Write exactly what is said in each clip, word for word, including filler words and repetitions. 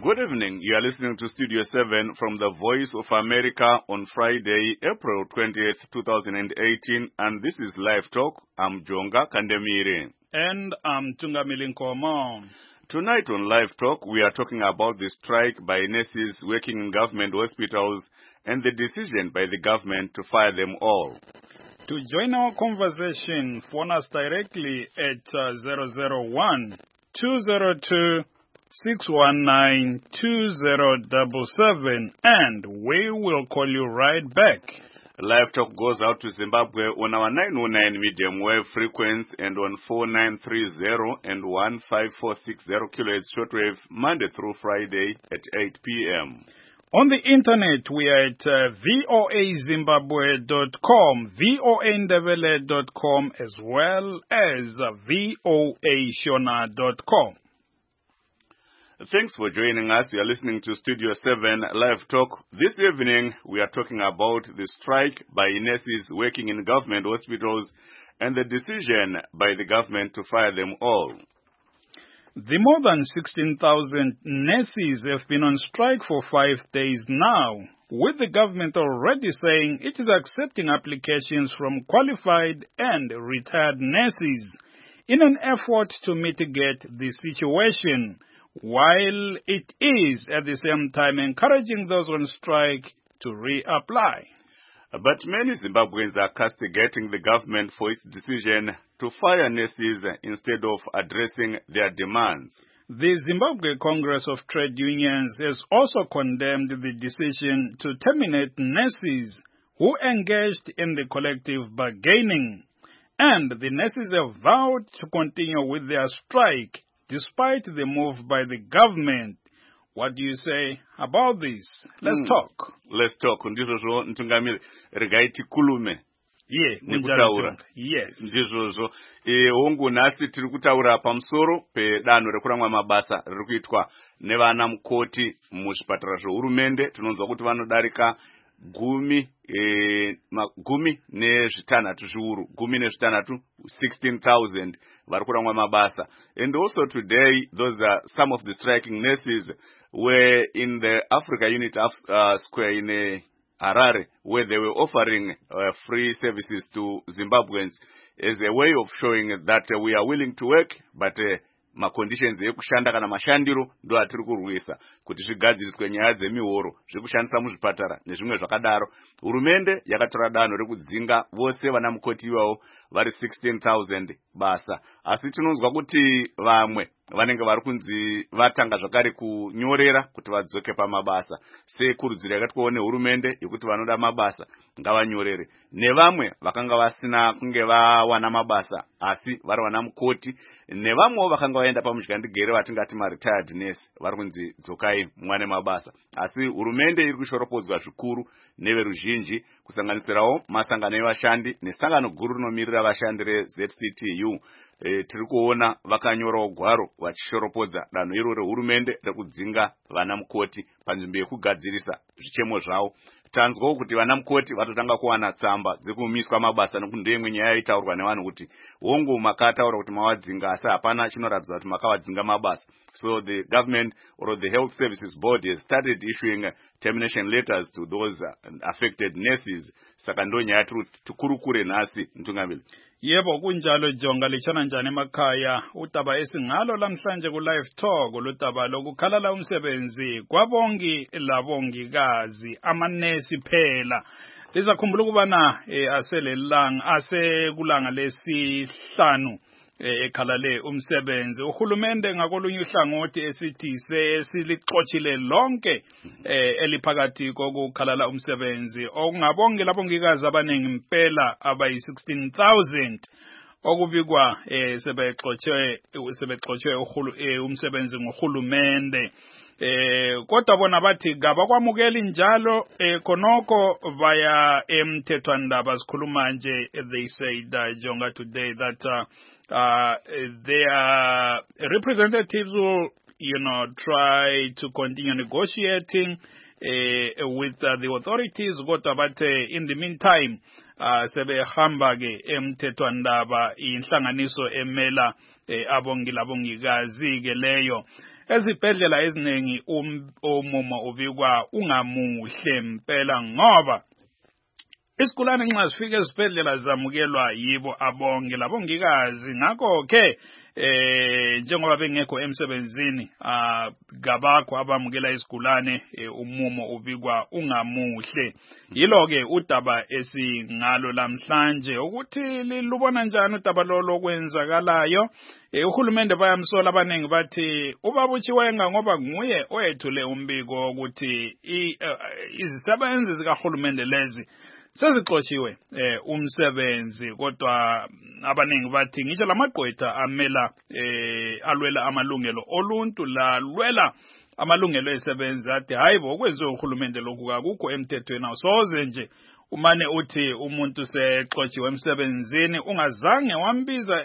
Good evening. You are listening to Studio seven from the Voice of America on Friday, April twentieth, twenty eighteen, and this is Live Talk. I'm Jonga Kandemire. And I'm Tungamili Nkomo. Tonight on Live Talk, we are talking about the strike by nurses working in government hospitals and the decision by the government to fire them all. To join our conversation, phone us directly at uh, zero zero one, two zero two, six one nine, two zero seven seven, and we will call you right back. Live Talk goes out to Zimbabwe on our nine oh nine medium wave frequency and on four nine three zero and one five four six zero kilohertz shortwave Monday through Friday at eight p.m. On the internet, we are at uh, voa zimbabwe dot com, voa ndebele dot com, as well as uh, voa shona dot com. Thanks for joining us. You are listening to Studio seven Live Talk. This evening, we are talking about the strike by nurses working in government hospitals and the decision by the government to fire them all. The more than sixteen thousand nurses have been on strike for five days now, with the government already saying it is accepting applications from qualified and retired nurses in an effort to mitigate the situation, while it is at the same time encouraging those on strike to reapply. But many Zimbabweans are castigating the government for its decision to fire nurses instead of addressing their demands. The Zimbabwe Congress of Trade Unions has also condemned the decision to terminate nurses who engaged in the collective bargaining, and the nurses have vowed to continue with their strike despite the move by the government. What do you say about this? Let's mm. talk. Let's talk. Ndizvozvo Ntungamiri regaiti kulume. Yeah, nekutaura. Yes. Ndizvozvo. E hongu nhasi tiri kutaura pamusoro pedanho rekuramwa mabasa riri kuitwa nevana mukoti muzvipatara zvohurumende. Tinonzwa kuti vanodarika gumi e, ma, gumi nezvitanhatu zviuru gumi nezvitanhatu sixteen thousand vari kuramwa mabasa. And also today, those are some of the striking nurses were in the Africa Unit uh, Square in uh, Harare, where they were offering uh, free services to Zimbabweans as a way of showing that uh, we are willing to work, but uh, maconditions ekushanda kana mashandiro ndo atiri kurwisa kuti zvigadziriswe nyaya dzemihoro zvekushandisa muzvipatara nezvimwe zvakadaro. Hurumende yakatora danho rekudzinga vose vana mukoti ivavo vari sixteen thousand basa, asi tinonzwa kuti vamwe vanenge vari kunzi vatanga zvakare kunyorera kuti vadzoke pamabasa, sekurudziro yakatwawo nehurumende yekuti vanoda mabasa ngavanyorere, nevamwe vakanga vasina kunge vawana mabasa asi vari vana mukoti, nevamwewo vakanga vaenda pamudyandegere vatingati maretired nurse vari kunzi dzokai mwane mabasa. Asi hurumende iri kushoropodzwa zvikuru neveruzhinji, kusanganisirawo masangano evashandi nesangano guru rinomirira vashandi reZ C T U. E, tiri kuona vakanyorawo gwaro vachishoropodzwa danho iro rehurumende rekudzinga vana mukoti panzvimbo yekugadzirisa zvichemo zvavo. Tanzwawo kuti vana mukoti vatotanga kuwana tsamba dzekumiswa mabasa nekuti ndeimwe nyaya yaitaurwa nevanhu kuti hongu makataura kuti mawadzinga asi hapana chinoratidza kuti makawadzinga mabasa. So the government or the Health Services Board has started issuing uh, termination letters to those uh, affected nurses. Saka ndo nyaya tukurukure nhasi Ntungamili. Yebo kunjalo Jonga, lichana njani emakhaya. Utaba esingalo lamhlanje ku Live Talk olutaba lokukhalala umsebenzi kwabongi labongikazi amanesi phela. Lizakhumbula ukubana eh, aselelanga asekulanga lesihlanu ekhalale umsebenzi. Uhulumende ngakolunye uhlangothi esithi sesiliqothile lonke eliphakathi kokukhalala umsebenzi okungabonke labongikazi abaningi impela abayi sixteen thousand okubikwa sebexothwe sebexothwe umsebenzi ngohulumende. Eh kodwa bona bathi ngabakwamukela njalo khonoko via emthethwandaba sikhuluma nje. They said uh, Jonga today that uh, Uh, their representatives will, you know, try to continue negotiating uh, with uh, the authorities. But uh, in the meantime, sebehamba ke emthethwandaba inhlanganiso emela eh, abongi labongikazi ke leyo ezibhedlela eziningi umumo ubikwa ungamuhle impela ngoba isigulane nxa sifika esibhedlela zamukelwa yibo abonge labongikazi ngakho ke eh njengoba bengekho emsebenzini ngabakho abamukela isigulane umumo ubikwa ungamuhle yilo ke udaba esingalo lamhlanje ukuthi lilubona njani udaba lo lokwenzakalayo uhulumende bayamsola abaningi bathi ubaba uChiwenga ngoba nguye oyethule umbiko ukuthi izisebenzi zikahulumende lezi sezixotshiwe eh umsebenzi kodwa abaningi bathi ngisho lamagqwetha amela eh alwela amalungelo oluntu la lwela amalungelo esebenzi athi hayibo okwenziwe uhulumende lokhu akukho emthethweni awusoze nje umane uthi umuntu sexotshiwe emsebenzini ungazange wambiza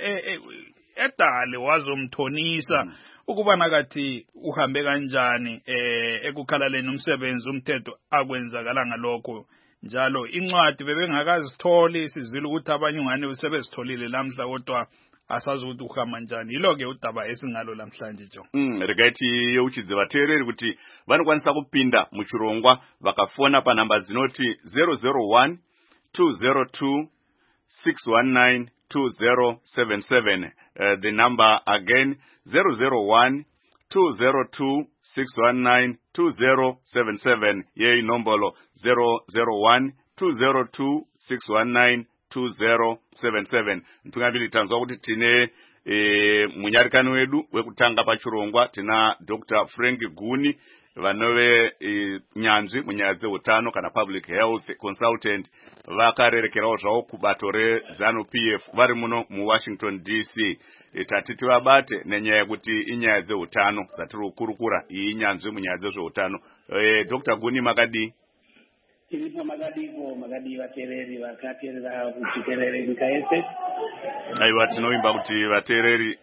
edale wazomthonisa mm. ukuba nakathi uhambe kanjani eh ekukhalaleni umsebenzi umthetho akwenzakala ngalokho njalo incwadi bebengakazitholi sizwile ukuthi abanye ungane sebezitholile lamhla kodwa asazi ukuthi uhamba njani yilo ke udaba esingalo lamhlanje jo mm regaiti yeuchidze vateereri kuti vanokwanisa kupinda muchirongwa vakafona panhamba dzinoti zero zero one two zero two six one nine two zero seven seven uh, the number again zero zero one two zero two six one nine two zero seven seven ye inombolo zero zero one two zero two six one nine two zero seven seven ntungavili tanzwa kuti tine e, munyarikani wedu wekutanga pachirongwa tina Doctor Frank Guni vanove e, nyanzvi munyaya dzeutano kana public health consultant vakarerekerawo zvavo kubato reZanu-P F vari muno muWashington D C e, tatiti vabate nenyaya yekuti inyaya dzeutano dzatiri kukurukura iyi nyanzvi munyaya dzezveutano e, Doctor Guni makadi tiripo makadiko makadi vateereri vakateerera kuchiterere nyika yese aiwa tinoimba kuti vateereri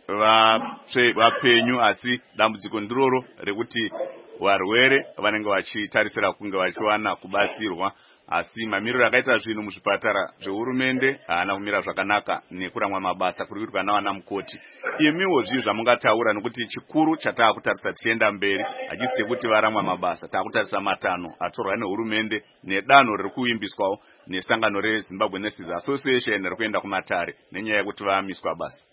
vapenyu asi dambudziko ndiroro rekuti varwere vanenge vachitarisira kunge vachiwana kubatsirwa asi mamiriro akaita zvinhu muzvipatara zvehurumende haana kumira zvakanaka nekuramwa mabasa kuri kuitwa navana mukoti imiwo zvii zvamungataura nekuti chikuru chataakutarisa tichienda mberi hachisi chekuti varamwa mabasa taakutarisa matanho atorwa nehurumende nedanho riri kuimbiswawo nesangano reZimbabwe Nurses Association rikuenda kumatare nenyaya yekuti vaamiswa basa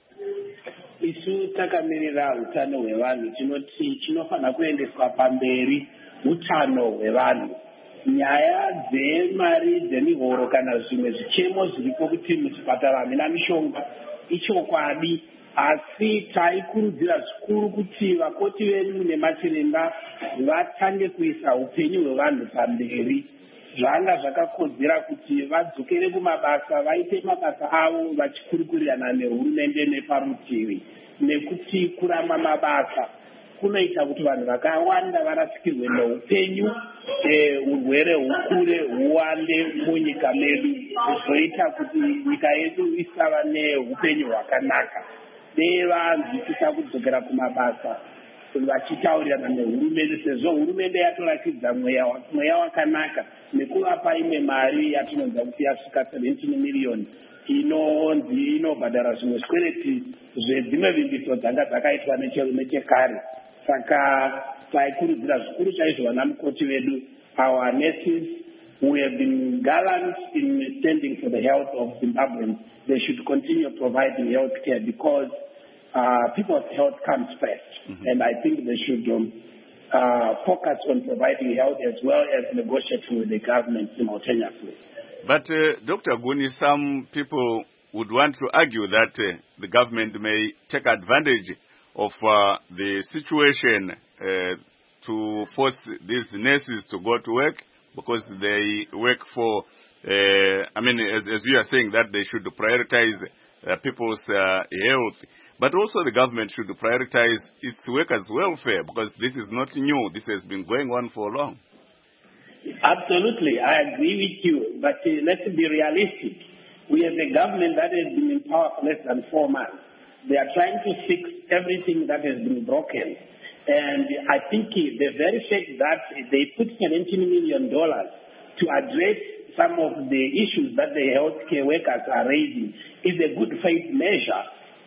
isu takamirira utano hwevanhu tinoti chinofanira kuendeswa pamberi utano hwevanhu nyaya dzemari dzemihoro kana zvimwe zvichemo zviripo kuti muchipatara hamina mishonga ichokwadi asi taikurudzira zvikuru kuti vakoti vedu nemachiremba vatange kuisa upenyu hwevanhu pamberi zvanga zvakakodzera kuti vadzokere kumabasa vaite mabasa avo vachikurukurirana nehurumende neparutivi nekuti kurama mabasa kunoita kuti vanhu vakawanda varasikirwe neupenyu urwere hukure huwande munyika medu zvoita kuti nyika yedu isava neupenyu hwakanaka devanzwisisa kudzokera kumabasa vachitaurirana nehurumende sezvo hurumende yatoratidza mweya wakanaka nekuvapa imwe mari yatinonza kuti yasvika seventeen million inonzi inobhadhara zvimwe zvikwereti zvedzimwe vimbiso dzanga dzakaitwa nechekare saka taikurudzira zvikuru chaizvo vana mukoti vedu our nurses who have been gallant in standing for the health of Zimbabweans. They should continue providing health care because uh, people's health comes first. Mm-hmm. And I think they should um, uh, focus on providing health as well as negotiating with the government simultaneously. But uh, Doctor Guni, some people would want to argue that uh, the government may take advantage of uh, the situation uh, to force these nurses to go to work because they work for, uh, I mean, as, as you are saying, that they should prioritize uh, people's uh, health. But also the government should prioritize its workers' welfare because this is not new. This has been going on for long. Absolutely. I agree with you. But uh, let's be realistic. We have a government that has been in power for less than four months. They are trying to fix everything that has been broken. And I think the very fact that they put seventeen million dollars to address some of the issues that the healthcare workers are raising is a good faith measure.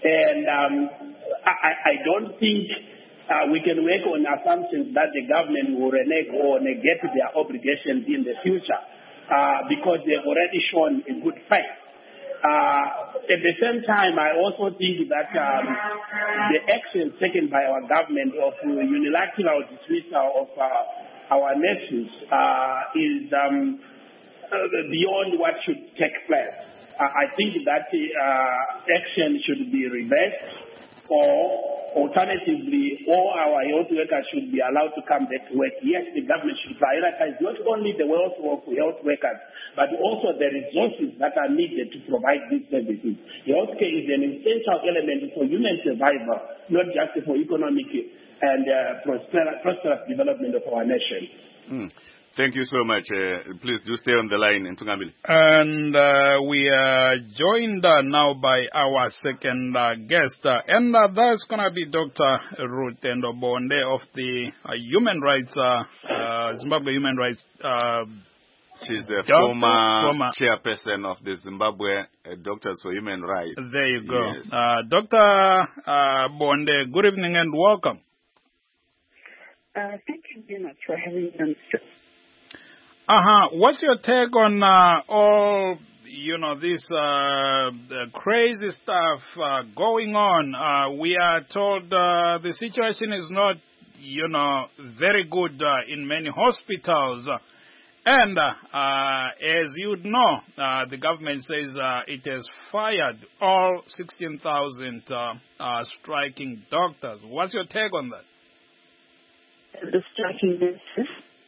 And um, I, I don't think uh, we can work on assumptions that the government will renege or negate their obligations in the future uh, because they've already shown a good faith. Uh, at the same time, I also think that um, the actions taken by our government of unilateral dismissal of uh, our nurses uh, is um, uh, beyond what should take place. Uh, I think that uh, action should be reversed, or alternatively, all our health workers should be allowed to come back to work. Yes, the government should prioritize not only the welfare of health workers, but also the resources that are needed to provide these services. Healthcare is an essential element for human survival, not just for economic and uh, prosperous, prosperous development of our nation. Mm. Thank you so much. Uh, please do stay on the line, Ntungambili. And uh, we are joined uh, now by our second uh, guest, uh, and uh, that's going to be Doctor Ruth Ndobonde of the uh, Human Rights, uh, uh, Zimbabwe Human Rights. Uh, She's the Doctor, former, former chairperson of the Zimbabwe uh, Doctors for Human Rights. There you go. Yes. Uh, Doctor Uh, Bonde, good evening and welcome. Uh, thank you very much for having me on the show. Uh-huh. What's your take on uh, all, you know, this uh, the crazy stuff uh, going on? Uh, we are told uh, the situation is not, you know, very good uh, in many hospitals. And uh, uh, as you know, uh, the government says uh, it has fired all sixteen thousand uh, uh, striking doctors. What's your take on that? The striking nurses.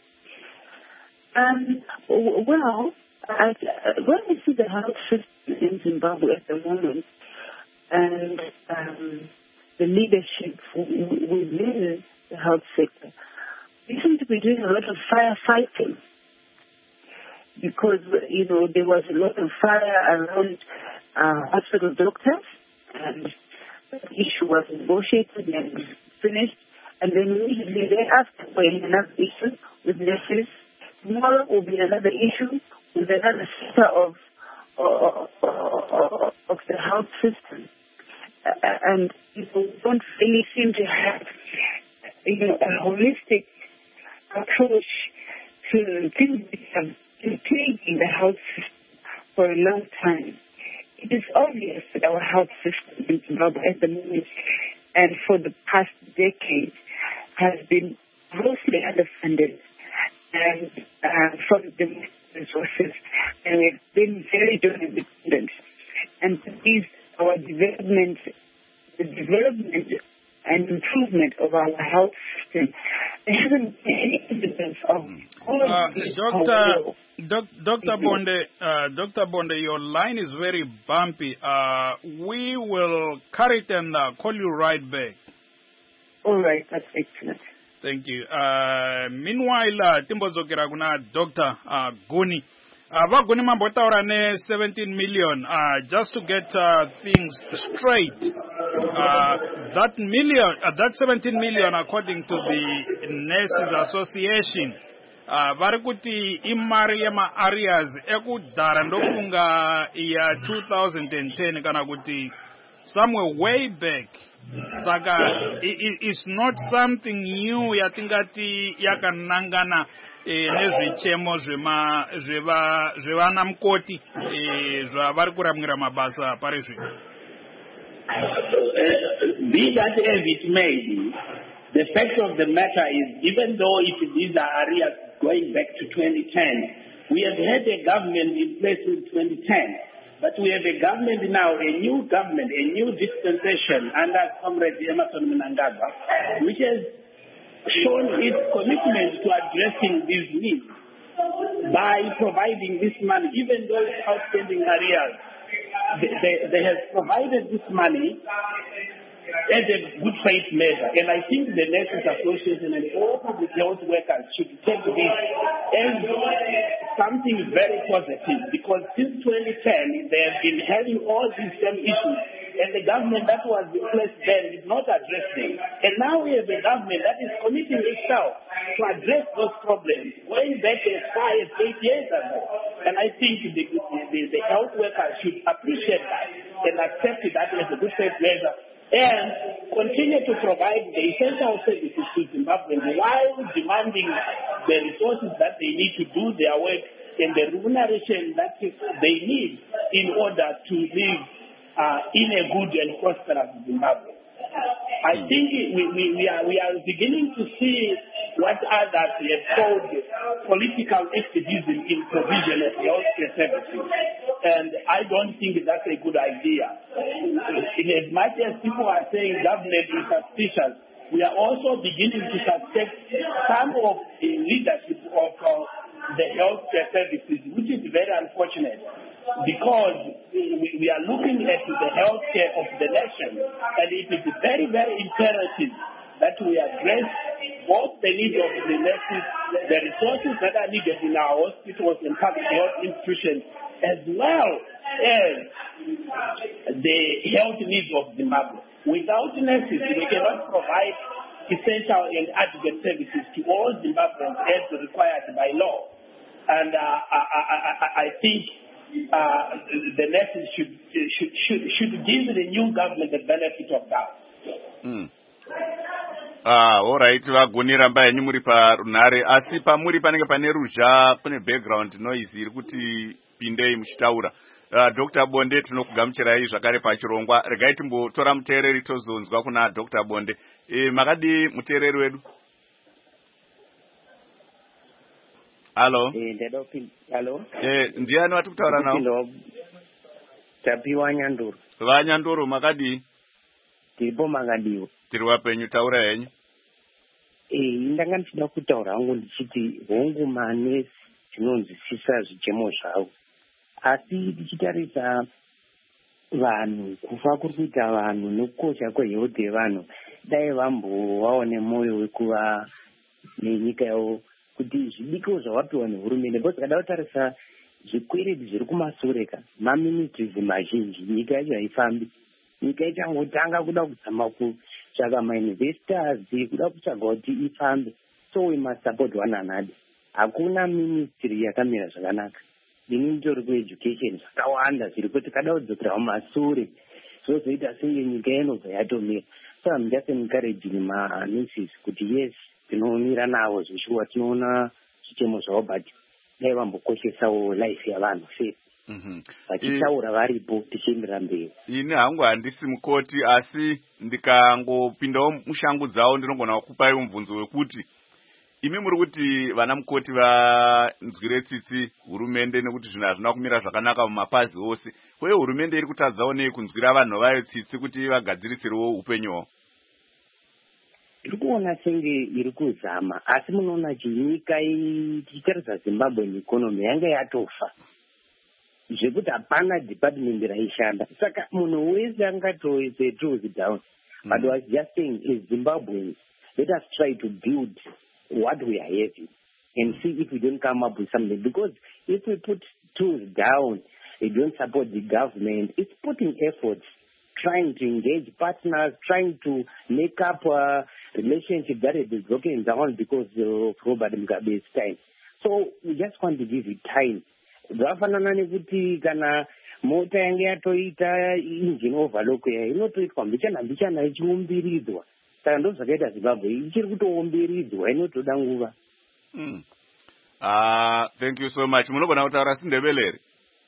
Um, well, I, when we see the health system in Zimbabwe at the moment and um, the leadership within the health sector, we seem to be doing a lot of firefighting because, you know, there was a lot of fire around uh, hospital doctors and the issue was negotiated and finished, and then immediately thereafter we're in another issue with nurses. Tomorrow will be another issue with another sector of, of, of, of the health system. Uh, and people don't really seem to have, you know, a holistic approach to things that have been plaguing the health system for a long time. It is obvious that our health system in Zimbabwe at the moment and for the past decade has been grossly underfunded and uh, from the resources, and we've been very donor dependent. And these our development, the development and improvement of our health system, there hasn't been any evidence of all uh, of these. Doctor Doc, Doctor Bonde, uh, Doctor Bonde, your line is very bumpy. Uh, we will cut it and uh, call you right back. All right, that's excellent. Thank you. Uh, meanwhile, uh, timbozokera kuna Doctor uh, Guni. Uh, Vaguni mambotaura ne seventeen million. Uh, just to get uh, things straight, uh, that million, uh, that seventeen million, according to the Nurses Association, uh, vari kuti imari yema areas ekudhara ndofunga ya two thousand ten kana kuti somewhere way back. Saka, it, it's not something new yatingati yakanangana eh, nezvichemo zvema zveva zvevana mukoti eh, zvavari kuramira mabasa pari zvino. Be that as it may be, the fact of the matter is, even though if these are areas going back to twenty ten, we have had a government in place in twenty ten. But we have a government now, a new government, a new dispensation under Comrade Emmerson Mnangagwa, which has shown its commitment to addressing these needs by providing this money, even those outstanding areas. They, they, they have provided this money as a good faith measure. And I think the Nurses Association and all public health workers should take this as something very positive, because since twenty ten they have been having all these same issues, and the government that was in place then did not address them. And now we have a government that is committing itself to address those problems going back as far as eight years ago. And I think the, the, the health workers should appreciate that. and accept that as a good faith measure and continue to provide the essential services to Zimbabweans while demanding the resources that they need to do their work and the remuneration that they need in order to live uh, in a good and prosperous Zimbabwe. I think we, we, we, are, we are beginning to see what others have called political activism in provision of healthcare services. And I don't think that's a good idea. In as much as people are saying government is suspicious, we are also beginning to suspect some of the leadership of uh, the healthcare services, which is very unfortunate. Because we are looking at the healthcare of the nation, and it is very, very imperative that we address both the needs of the nurses, the resources that are needed in our hospitals and public health institutions, as well as the health needs of Zimbabwe. Without nurses, we cannot provide essential and adequate services to all Zimbabweans as required by law. And uh, I, I, I, I think Uh, the nurses should, should should should give the new government the benefit of that. Mm. Ah, all right. Vagonera mba yenyu muri parunhare asi pamuri panenge pane ruzha kune background noise iri kuti pindei muchitaura. Uh, Doctor Bonde tinokugamuchirai zvakare pachirongwa. Regai timbotora muteereri tozonzwa kuna Doctor Bonde. E, makadi muteereri wedu? Hello. Eh, ndedo hello. Eh, ndiani wati kutaura nawo? Tapiwa Nyandoro. Va Nyandoro makadi? Tiripo makadiwo. Tiri wapenyu taura henyu. Eh, ndanga ndichida kutaura hangu ndichiti hongu manesi tinonzwisisa zvichemo zvavo. Asi tichitarisa vanhu kufa kuri kuita vanhu nekukosha kwehealth yevanhu dai vambovawo nemoyo wekuva nenyika yavo kuti zvidiko zvavapiwa nehurumende because kada kutarisa zvikwereti zviri kumasureka maministries mazhinji nyika yacho haifambi. Nyika ichangotanga kuda kuzama kutsvaga mainvestors kuda kutsvaga kuti ifambe, so we must support one another. Hakuna ministry yakamira zvakanaka. Ini nditori kueducation zvakawanda zviri kuti kada kudzokera mumasure zvozoita senge nyika inobva yatomira. So I'm just encouraging manurses kuti yes tinomira navo zvishuwa tinoona zvichemo zvavo but dai vambokoshesawo life yavanhu sei vachitaura varipo tichiendera mberi. Ini hangu handisi mukoti asi ndikangopindawo mushangu dzavo ndinogona kukupai mubvunzo wekuti imi muri kuti vana mukoti vanzwire tsitsi hurumende nekuti zvinhu hazvina kumira zvakanaka mumapazi ose. Uye hurumende iri kutadzawo nei kunzwira vanhu vayo tsitsi kuti vagadzirisirewo upenyu hwavo? Iri kuona senge iri kuzama asi munoona chinyika tichitarisa Zimbabwe economy yanga yatofa zvekuti hapana department raishanda. Saka munhu wese angatoise tools down. Mm. But I was just saying as Zimbabweans, let us try to build what we are having and see if we don't come up with something. Because if we put tools down, we don't support the government, it's putting efforts, trying to engage partners, trying to make up a relationship that has been broken down because of Robert Mugabe's time. So we just want to give it time. Zvafanana nekuti kana mota yange yatoita engine overlock inotoitwa mbichana mbichana ichiumbiridzwa. Saka ndo zvakaita Zimbabwe ichiri kutoumbilidzwa inotoda nguva. Mm. Ah, thank you so much. Munogona kutaura siNdebele here?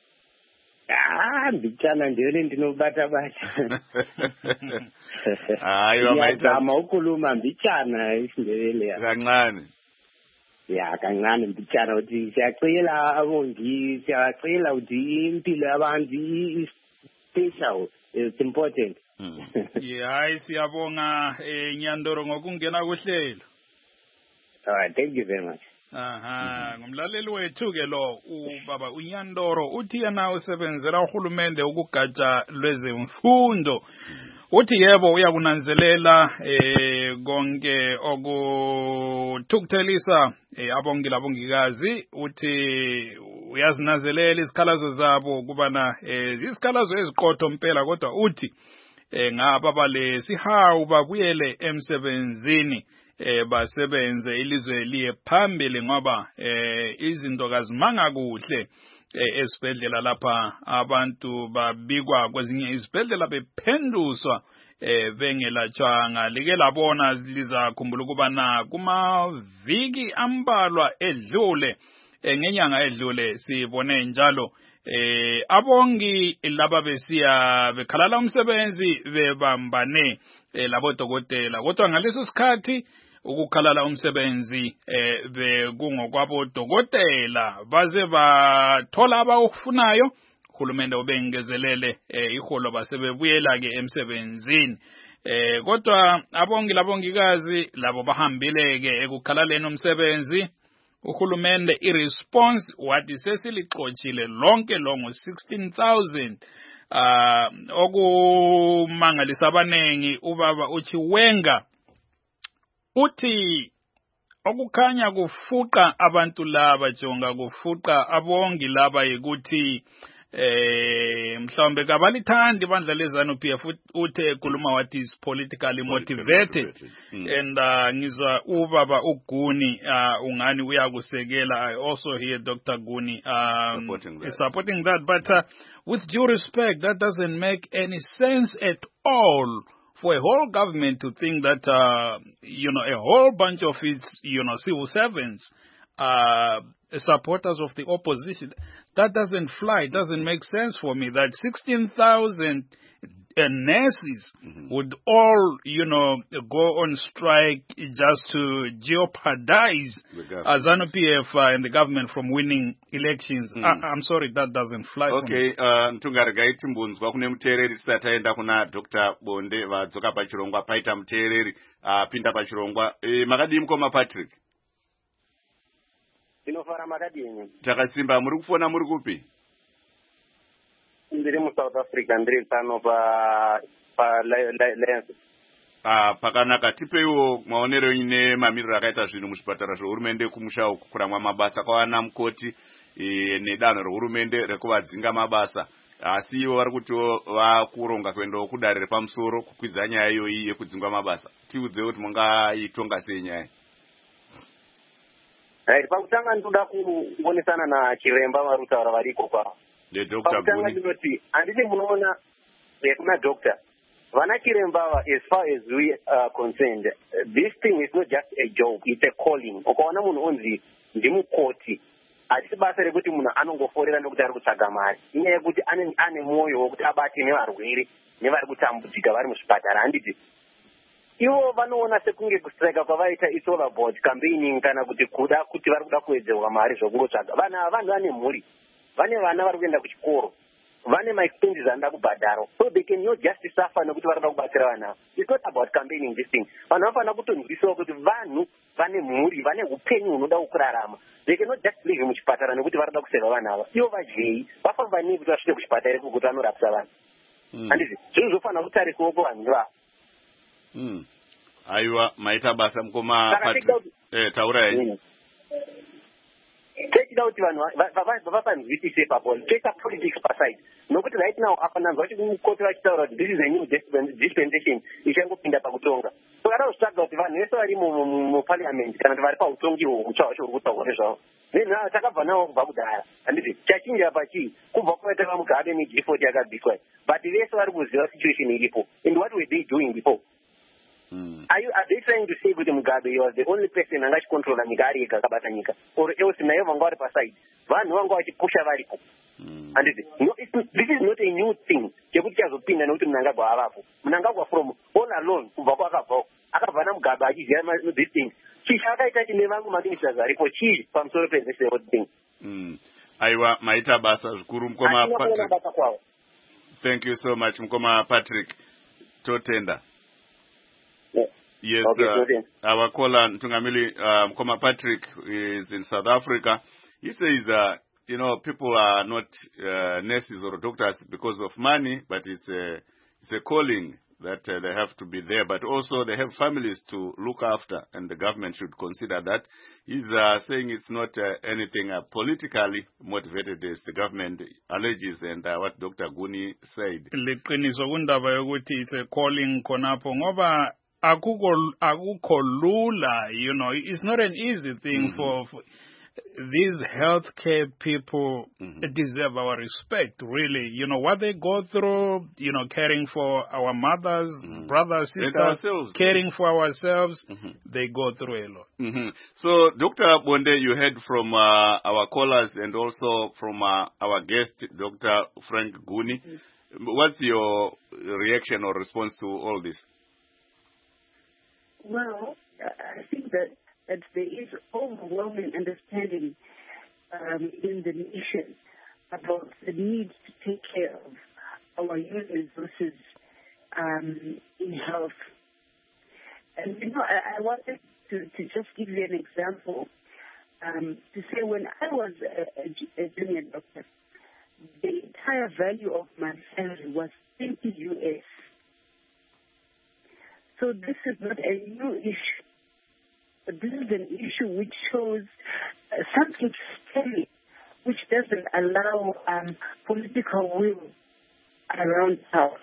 Ah, mbichana ndiyone ndinobata bata. Aiwa maita maukulu mbichana isiNdebele. Kancane. Ya kancane mbichana kuti siyacela abongi siyacela ukuthi impilo yabantu special, it's important. Hayi siyabonga Nyandoro ngokungena kuhlelo. Alright, thank you very much. Aha, ngumlaleli wethu ke lo ubaba uNyandoro uthi yena usebenzela uhulumende ukugatsha lwezemfundo. Uthi yebo uyakunanzelela eh konke okuthukuthelisa abongi labongikazi, uthi uyazinanzelela isikhalazo zabo kubana isikhalazo eziqotho impela kodwa uthi eh ngaba bale sihawu babuyele emsebenzini eh basebenze ilizwe liye phambili ngoba eh izinto kazimanga kuhle esibhedlela lapha abantu babikwa kwezinye izibhedlela bephenduswa eh bengelatshwanga. Like labona lizakhumbula ukubana kumaviki ambalwa edlule ngenyanga edlule sibone njalo eh abongi laba besiya bekhalala umsebenzi bebambane labo dokotela, kodwa ngaleso sikhathi ukukhalala umsebenzi eh bekungokwabo dokotela baze bathola abakufunayo, uhulumende ubengezelele eh iholo basebebuyela ke emsebenzini. Eh kodwa abongi labongikazi labo bahambile ke ekukhalaleni umsebenzi, uhulumende i-response wathi sesilixoxile lonke longo sixteen thousand. Ah okumangalisa abanengi ubaba uthi wenga uthi okukhanya kufuqa abantu laba jonga kufuqa abongi laba yikuthi eh mhlawumbe kabalithandi bandla lezanu P F uthe ekhuluma wathi is politically motivated. Mm. And uh, ngizwa ubaba uGuni uh, ungani uyakusekela. I also hear Doctor Guni um, supporting that. is supporting that, but uh, with due respect, that doesn't make any sense at all for a whole government to think that uh, you know a whole bunch of its you know civil servants uh supporters of the opposition. That doesn't fly. It doesn't make sense for me that sixteen thousand uh, nurses mm-hmm. would all, you know, go on strike just to jeopardize uh, ZANU P F uh, and the government from winning elections. Mm. I, I'm sorry, that doesn't fly okay, for me. Okay, ntungaragaiti mbunzwa kune muteereri tisataenda kuna Doctor Bonde vadzoka pachirongwa paita muteereri apinda pachirongwa. E, makadii mukoma Patrick? Inofara makadini. Takasimba, muri kufona muri kupi? Ndiri mu South Africa, ndiri pano pa pa Lions. Ah, pakanaka. Tipeiwo maonero ine mamiriro akaita zvinhu muzvipatara zvohurumende kumusha kukuramwa mabasa kwaana mukoti e, nedanho rehurumende rekuvadzinga mabasa. Asi ivo vari kuti vakuronga kuendawo kudare repamusoro kukwidza nyaya iyoyi yekudzingwa mabasa. Tiudze kuti mungaitonga sei nyaya? Right, pakutanga ndoda kuonesana na chiremba varutaura variko kwa. The doctor pakutanga ndinoti anditi munoona kuna doctor. Vana chiremba, as far as we are concerned, this thing is not just a job, it's a calling. Ukaona munhu onzi ndimukoti. Hatisi basa rekuti munhu anongoforera ndokuti ari kutsvaga mari. Inyaya yekuti ane ane mwoyo wokuti abate nevarwere nevari kutambudzika vari muzvipatara. Handiti ivo vanoona sekunge kustrika kwavaita it's all about campaigning kana kuti kuda kuti vari kuda kuwedzerwa mari zvokungotsvaga. Vana vanhu vane mhuri, vane vana vari kuenda kuchikoro, vane maexpenses anoda kubhadharo, so they can not just suffer nekuti vari kuda kubatsira vana. It's not about campaigning this thing. Vanhu vanofanira kutonzwisiwa kuti vanhu vane mhuri, vane upenyu hunoda kurarama. They cannot just live muchipatara nekuti vari kuda kuseva vana ava. Ivo vajei vafamba nei kuti vasvike kuchipatara iko kuti vanorapisa vanhu. Handiti zvinhu zvofanira kutariswawo kuvanhu ivavo. Mm. Aiwa maita basa mukoma Patrick. Eh taura yenyu. Take out vanhu vapanzwisise papo. Take up politics aside. Nokuti right now apananzwa kuti mukoti vachitaura kuti this is a new dispensation ichangopinda pakutonga. So kana ushaga kuti vanhu vese vari mu parliament kana kuti vari pautongi hutsva hwacho huri kutaura zvavo. Nena takabva nawo kubva kudhara. Handiti chachinja pachi kubva kwaita vamugabe neG forty yakabviswa. But vese vari kuziva situation iripo. And what were they doing before? Mm. Are you are they trying to say that Mugabe was the only person who could control nyika ari kabata nyika, or else nayo vangu vari paside vanhu vangu vachipusha varipo? And no, it's, this is not a new thing chekuti chazopinda nekuti Mnangagwa avapo. Mnangagwa from all alone kubva kwakabva akabva naMugabe achiziva this thing chisha akaita chine vangu maministers aripo chii pamusoro pezese whole thing. Mm. Aiwa maita basa zvikuru mukoma Patrick. Thank you so much mukoma Patrick. Totenda. Yes, okay, uh, our caller Ntungamili uh, Mkoma Patrick is in South Africa. He says, uh, you know, people are not uh, nurses or doctors because of money, but it's a it's a calling that uh, they have to be there. But also they have families to look after, and the government should consider that. He's uh, saying it's not uh, anything uh, politically motivated, as the government alleges, and uh, what Doctor Guni said. It's a calling konapo ngoba akukho akukho lula, you know, it's not an easy thing mm-hmm. for, for these healthcare people Mhm. deserve our respect, really. You know, what they go through, you know, caring for our mothers, Mhm. brothers, And sisters, ourselves, too. caring for ourselves, Mhm. they go through a lot. Mhm. So, Doctor Bonde, you heard from uh, our callers and also from uh, our guest, Doctor Frank Guni. What's your reaction or response to all this? Well, I think that, that there is overwhelming understanding um, in the nation about the need to take care of our human resources um, in health. And, you know, I, I wanted to, to just give you an example um, to say when I was a, a, a junior doctor, the entire value of my salary was twenty U S. So this is not a new issue, but this is an issue which shows uh, something systemic, which doesn't allow um, political will around health.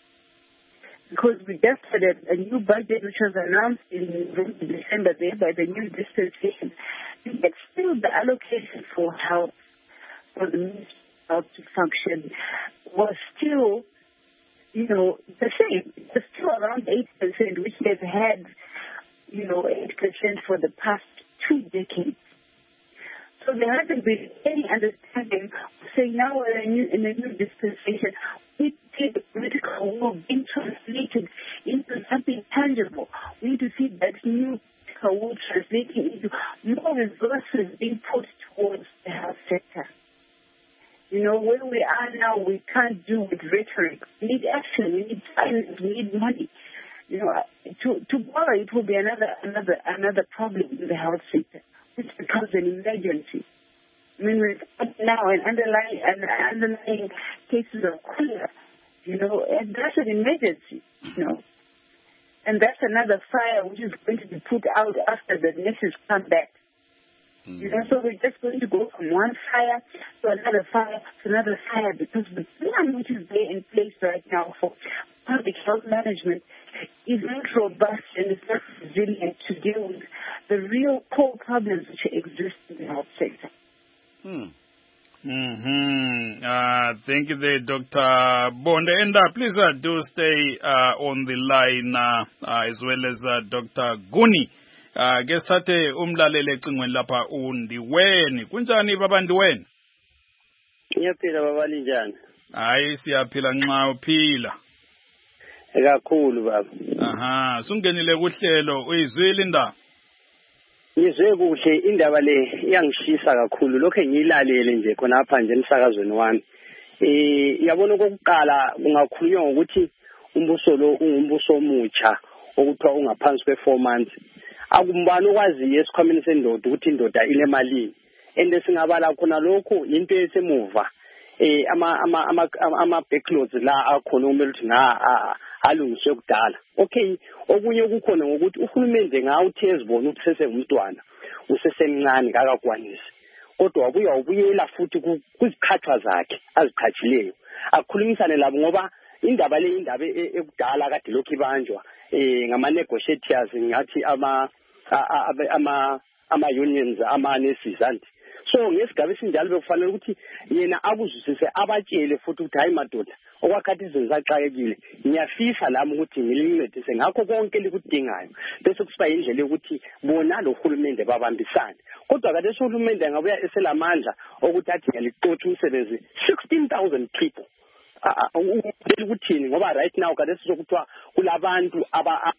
Because we just had a, a new budget which was announced in December there by the new dispensation, but still the allocation for health, for the Ministry of Health to function, was still, you know, the same. It's still around eight percent, which they've had, you know, eight percent for the past two decades. So there hasn't been any understanding saying now we're in a new, in a new dispensation. We need to see the political will being translated into something tangible. We need to see that new political will translating into more resources being put towards the health sector. You know, where we are now, we can't do with rhetoric. We need action. We need finance. We need money. You know, to to borrow it will be another another another problem in the health sector, which becomes an emergency. I mean, we've got now an underlying an underlying cases of cholera, you know, and that's an emergency, you know, and that's another fire which is going to be put out after the nurses come back. You know, so we're just going to go from one fire to another fire to another fire because the plan which is there in place right now for public health management is not robust and is not resilient to deal with the real core problems which exist in the health sector. Hmm. Mm-hmm. Uh, thank you there, Doctor Bonde. And uh, please uh, do stay uh, on the line uh, uh, as well as uh, Doctor Guni. Uh, ke sathe umlalele ecingweni lapha uNdiweni. Kunjani baba Ndiweni? Ngiyaphila baba linjani? Hayi siyaphila nxa uphila. Kakhulu baba. Aha, sungenile kuhlelo uyizwile indaba. Ngizwe kuhle indaba le iyangishisa kakhulu lokho engiyilalele nje khona apha nje emsakazweni wami. Eh yabona okokuqala kungakhulunywa ngokuthi umbuso lo ungumbuso omutsha okuthiwa ungaphansi kwe four months. Akumbani okwaziyo esikhwameni sendoda ukuthi indoda ilemalini ende singabala khona lokho into esemuva eh ama ama ama ama backlogs la akhona kumele ukuthi na alungiswe kudala. Okay, okunye kukhona ngokuthi uhulumende ngawuthi ezibona ukuthi sesengumntwana usesemncane kakakwanisi kodwa wabuya ubuyela futhi kuzikhathwa zakhe aziqhatshileyo akukhulumisane labo ngoba indaba le indaba ekudala kade lokhu ibanjwa eh ngama negotiators ngathi ama ama ama unions ama nurses anti so ngesigaba esinjalo bekufanele ukuthi yena akuzwisise abatshele futhi ukuthi hayi madoda okwakhathi izinto zaqayekile ngiyafisa lami ukuthi ngilincedise ngakho konke likudingayo bese kusiba indlela ukuthi bona lo hulumende babambisane kodwa kade uhulumende ngabuya eselamandla ukuthi athi ngaliqotha umsebenzi sixteen thousand people ukuthini ngoba right now kade sizokuthiwa kulabantu aba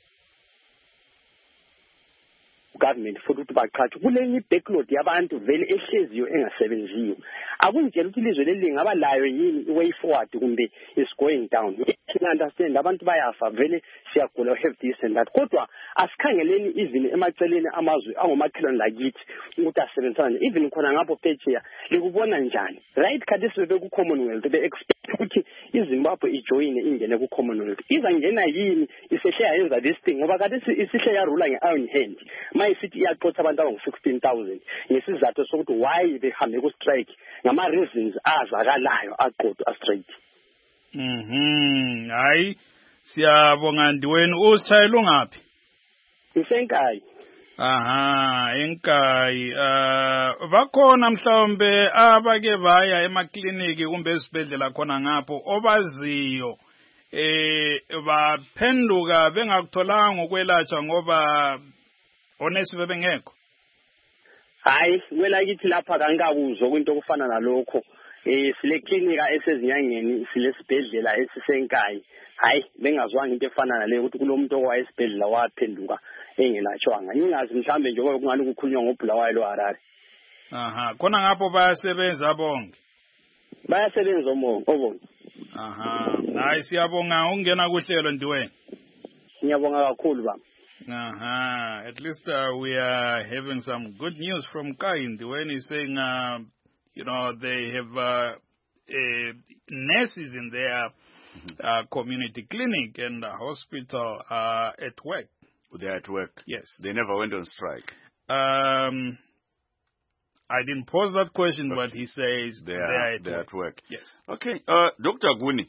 government futhi ukuthi baqhathwe kulenye backlog yabantu vele ehleziyo engasebenziyo akungitshela ukuthi ilizwe leli ngaba layo yini way forward kumbe is going down. I understand abantu bayafa vele siyagula have this and that kodwa asikhangeleni even emaceleni amazwe angomakhelwane lakithi ukuthi asebenzisana even khona ngapho phetsheya likubona njani right kade sibe ku Commonwealth be expect ukuthi iZimbabwe ijoin ingene ku Commonwealth iza ngena yini isehle yayenza this thing ngoba kade isihle yarula nge-iron hand mayisithi iyaqotha abantu abangu sixteen thousand ngesizathu sokuthi why behambe ku strike ngama reasons azakalayo aqotha straight. Mhm. Hayi siyabonga Ndiweni usithayela ungaphi? Isenkayi. Aha, enkai. Uh, bakhona mhlawumbe abake baya emakliniki kumbe esibhedlela khona ngapho obaziyo eh baphenduka bengakutholanga ukwelatshwa ngoba honest bebengekho. Hayi, wela kithi lapha kankakuzwa kwinto okufana nalokho. Eh sile klinika esezinyangeni sile sibhedlela esisenkayi. Hayi, bengazwanga into efana naleyo ukuthi kulomuntu owayesibhedlela waphenduka engelatshwanga. Ngingazi mhlambe nje okungani ukukhulunywa ngobhulawayo lo Harare. Aha, khona ngapho bayasebenza bonke. Bayasebenza omonke, obonke. Aha, hayi siyabonga ungena kuhlelo ndiwena. Ngiyabonga kakhulu baba. Aha, at least uh, we are having some good news from Kain. When he's saying, uh, you know, they have uh, uh, nurses in their uh, community clinic and uh, hospital uh, at work. They're at work? Yes. They never went on strike? Um, I didn't pose that question, but, but he says they are, are, at, they're work. at work. Yes. Okay. Uh, Doctor Guni.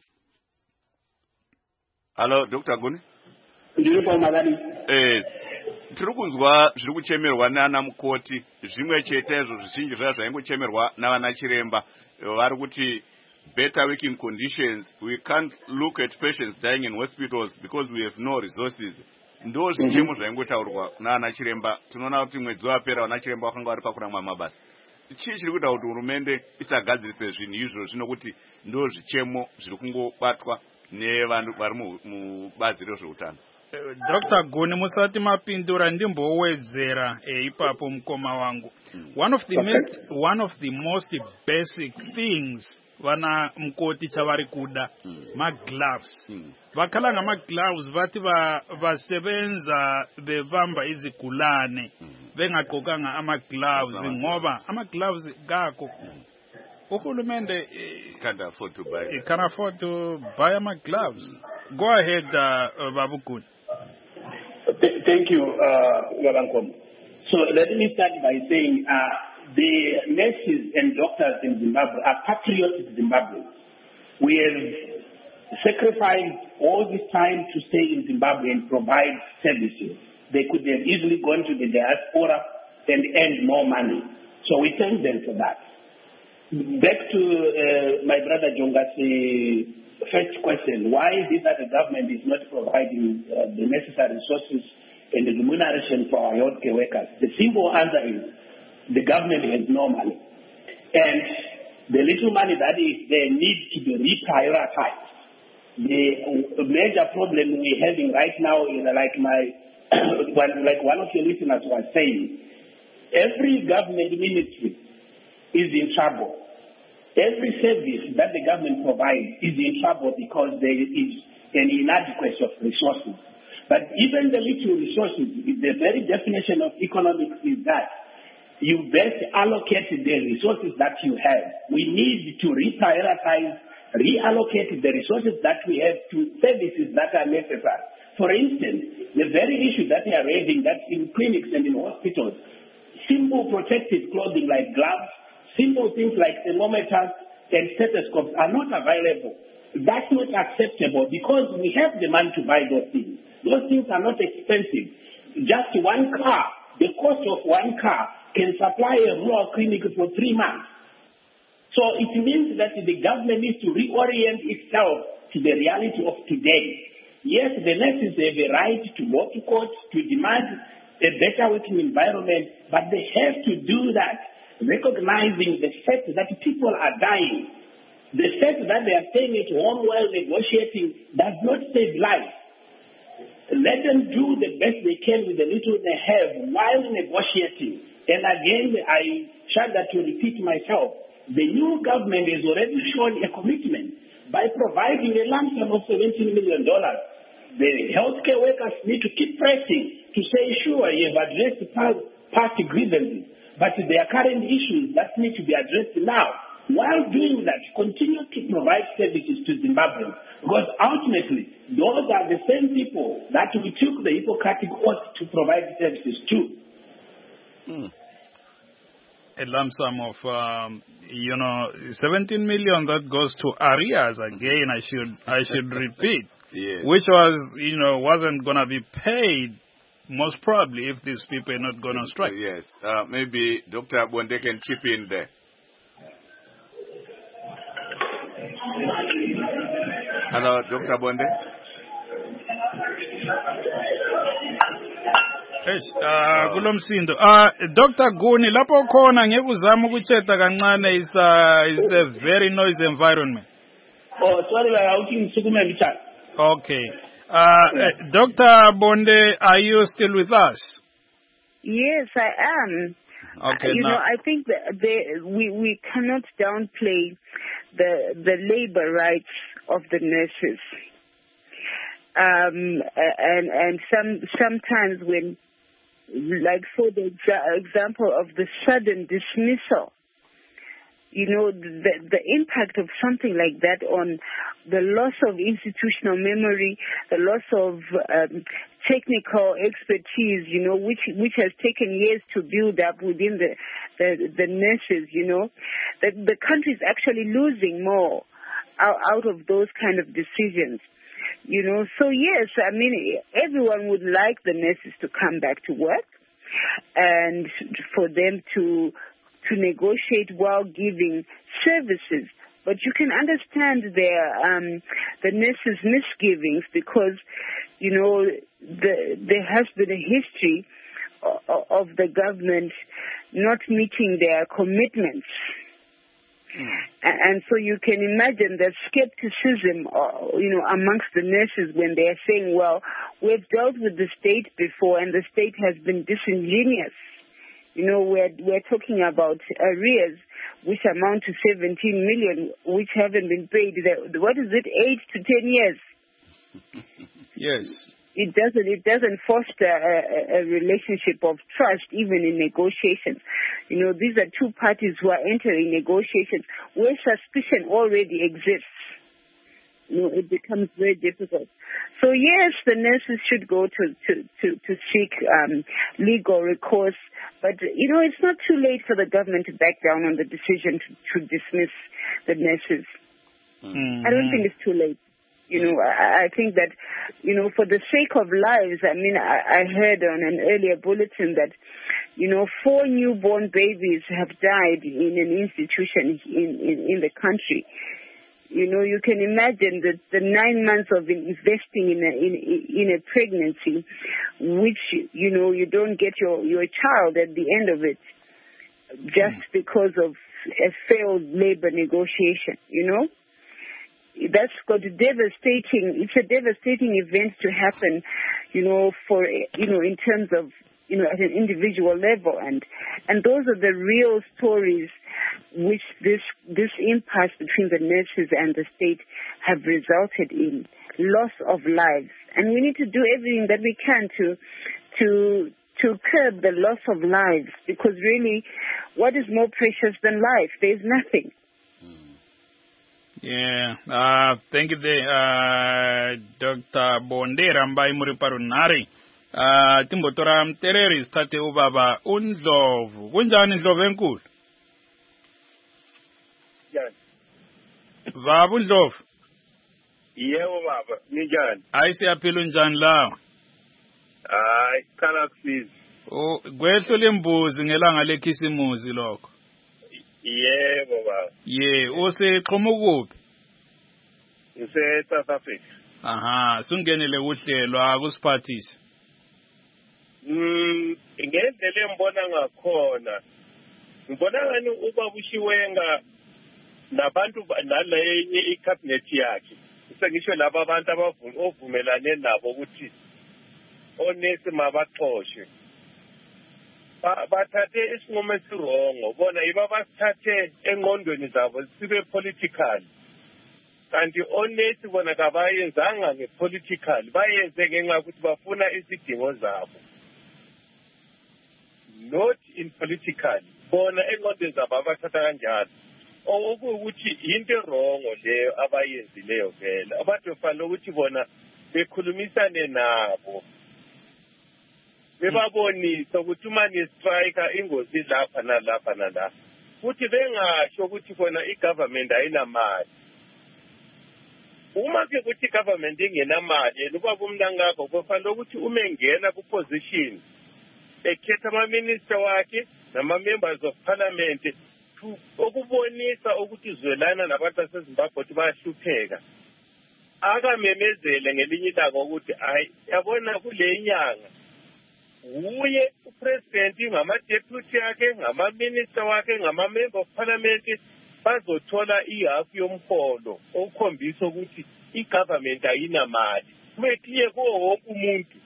Hello, Doctor Guni? Eh, tiri kunzwa zviri kuchemerwa nana mukoti zvimwe chetezvo zvizhinji zvazvo zvaingochemerwa navana chiremba vari kuti better working conditions. We can't look at patients dying in hospitals because we have no resources. Ndo zvichemo zvaingotaurwa nana chiremba. Tinoona kuti mwedzi wapera vana chiremba vakanga vari pakurangwa mabasa. Chii chiri kuita kuti hurumende isagadzirise zvinhu izvozvi nokuti ndo zvichemo zviri kungobatwa nevanhu vari mubazi rezveutano. Doctor Guni musati mapindura ndimbowedzera ipapo mukoma wangu. One of the most one of the most basic things vana mukoti chavari kuda ma gloves. Vakalanga ma gloves vati va vasebenza bevamba izigulane bengaqokanga ama gloves ngoba ama gloves gakho uhulumende can't afford to buy. He can afford to buy ama gloves. Go ahead, uh, Babu Guni. Thank you, uh, Yalankom. So let me start by saying uh, the nurses and doctors in Zimbabwe are patriotic Zimbabweans. We have sacrificed all this time to stay in Zimbabwe and provide services. They could have easily gone to the diaspora and earned more money. So we thank them for that. Back to uh, my brother Jongasi. First question, why is it that the government is not providing uh, the necessary resources and the remuneration for our healthcare workers? The simple answer is the government has no money. And the little money that is there needs to be reprioritized. The major problem we're having right now is like my like one of your listeners was saying, every government ministry is in trouble. Every service that the government provides is in trouble because there is an inadequacy of resources. But even the little resources, the very definition of economics is that you best allocate the resources that you have. We need to reprioritize, reallocate the resources that we have to services that are necessary. For instance, the very issue that we are raising, that in clinics and in hospitals, simple protective clothing like gloves, simple things like thermometers and stethoscopes are not available. That's not acceptable because we have the money to buy those things. Those things are not expensive. Just one car, the cost of one car can supply a rural clinic for three months. So it means that the government needs to reorient itself to the reality of today. Yes, the nurses have a right to go to court, to demand a better working environment, but they have to do that recognizing the fact that people are dying. The fact that they are staying at home while negotiating does not save lives. Let them do the best they can with the little they have while negotiating. And again, I shall that to repeat myself. The new government has already shown a commitment by providing a lump sum of seventeen million dollars. The healthcare workers need to keep pressing to say, sure, you have addressed past grievances, but there are current issues that need to be addressed now. While doing that, continue to provide services to Zimbabwe, because ultimately, those are the same people that we took the Hippocratic oath to provide services to. Hmm. A lump sum of, um, you know, seventeen million that goes to arrears again. I should, I should repeat, yes. Which was, you know, wasn't gonna be paid most probably, if these people are not going on strike. Yes. Uh, maybe Doctor Bonde can chip in there. Hello, Doctor Bonde. Eish, uh, kulomsindo. Uh, Doctor Guni, lapho khona ngeke uzame ukuthetha kancane, is a, is a very noisy environment. Oh, sorry, I was in Sukume Vichan. Okay. Uh, uh, Doctor Bonde, are you still with us? Yes, I am. Okay, uh, you now. know, I think that they, we we cannot downplay the the labor rights of the nurses. Um, and and some sometimes when, like for the exa- example of the sudden dismissal, you know, the the impact of something like that on the loss of institutional memory, the loss of um, technical expertise, you know, which which has taken years to build up within the the, the nurses, you know, that the country is actually losing more out, out of those kind of decisions. You know, so yes, I mean, everyone would like the nurses to come back to work and for them to to negotiate while giving services. But you can understand their um, the nurses' misgivings because, you know, the, there has been a history of, of the government not meeting their commitments. Mm. And so you can imagine the skepticism, uh, you know, amongst the nurses when they are saying, well, we've dealt with the state before and the state has been disingenuous. You know, we're, we're talking about arrears which amount to seventeen million, which haven't been paid. What is it, eight to ten years? Yes. It doesn't, it doesn't foster a, a relationship of trust, even in negotiations. You know, these are two parties who are entering negotiations where suspicion already exists. You know, it becomes very difficult. So yes, the nurses should go to to to, to seek um, legal recourse, but you know, it's not too late for the government to back down on the decision to, to dismiss the nurses. Mm-hmm. I don't think it's too late. You know, I, I think that, you know, for the sake of lives, I mean, I, I heard on an earlier bulletin that, you know, four newborn babies have died in an institution in in, in the country. You know, you can imagine that the nine months of investing in a, in, in a pregnancy, which, you know, you don't get your, your child at the end of it just because of a failed labor negotiation, you know. That's got a devastating, it's a devastating event to happen, you know, for, you know, in terms of, you know, at an individual level. And, and those are the real stories which this this impasse between the nurses and the state have resulted in loss of lives. And we need to do everything that we can to to to curb the loss of lives, because really, what is more precious than life? There's nothing. Yeah. Uh, thank you, uh, Doctor Bonde Rambai Muriparunari. Uh, Timbotora Mtereri state ubaba uNdlovu. Kunjani Ndlovu enkulu? Baba uNdlovu. Yebo baba, ninjani? Hayi siyaphila unjani lawo? Hayi, kana kusiza. Oh, kwehlo lembuzi ngelanga lekhisimuzi lokho. Yebo baba. Ye, useqhuma kuphi? Ngise South Africa. Aha, sungenele uhlelo akusiphathise. Mm, ngendlela embona ngakhona. Ngibona ngani ubaba uShiwenga nabantu nale icabinet yakhe. Sengisho laba abantu abavumelane nabo ukuthi onesi mabaxoshwe. Bathathe isinqumo esirongo, bona yiba basithathe engqondweni zabo sibe political. Kanti onesi bona kabayenzanga ngepolitical, bayenze ngenxa ukuthi bafuna isidingo zabo. Not in political. Bona engqondweni zabo abathatha kanjalo. Okuwukuthi into wrongo leyo abayenzileyo vele. Abantu fanele ukuthi bona bekhulumisane nabo. Bebabonisa ukuthi uma ni striker ingozi lapha nalapha nalapha. Futhi bengasho ukuthi khona igovernment ayinamali. uma ke ukuthi government ingenamali yena ubaba umntangakho kufanele ukuthi uma engena ku-position ekhetha ama-minister wakhe nama-members of parliament okubonisa ukuthi zwelana nabantu basezimbabwe ukuthi bayahlupheka akamemezele ngelinye ilanga ukuthi hayi yabona kule nyanga uye upresident ngama-deputy yakhe ngama-minister wakhe ngama-member of parliament bazothola ihafu yomholo okukhombisa ukuthi i-government ayinamali kube clear kuwo wonke umuntu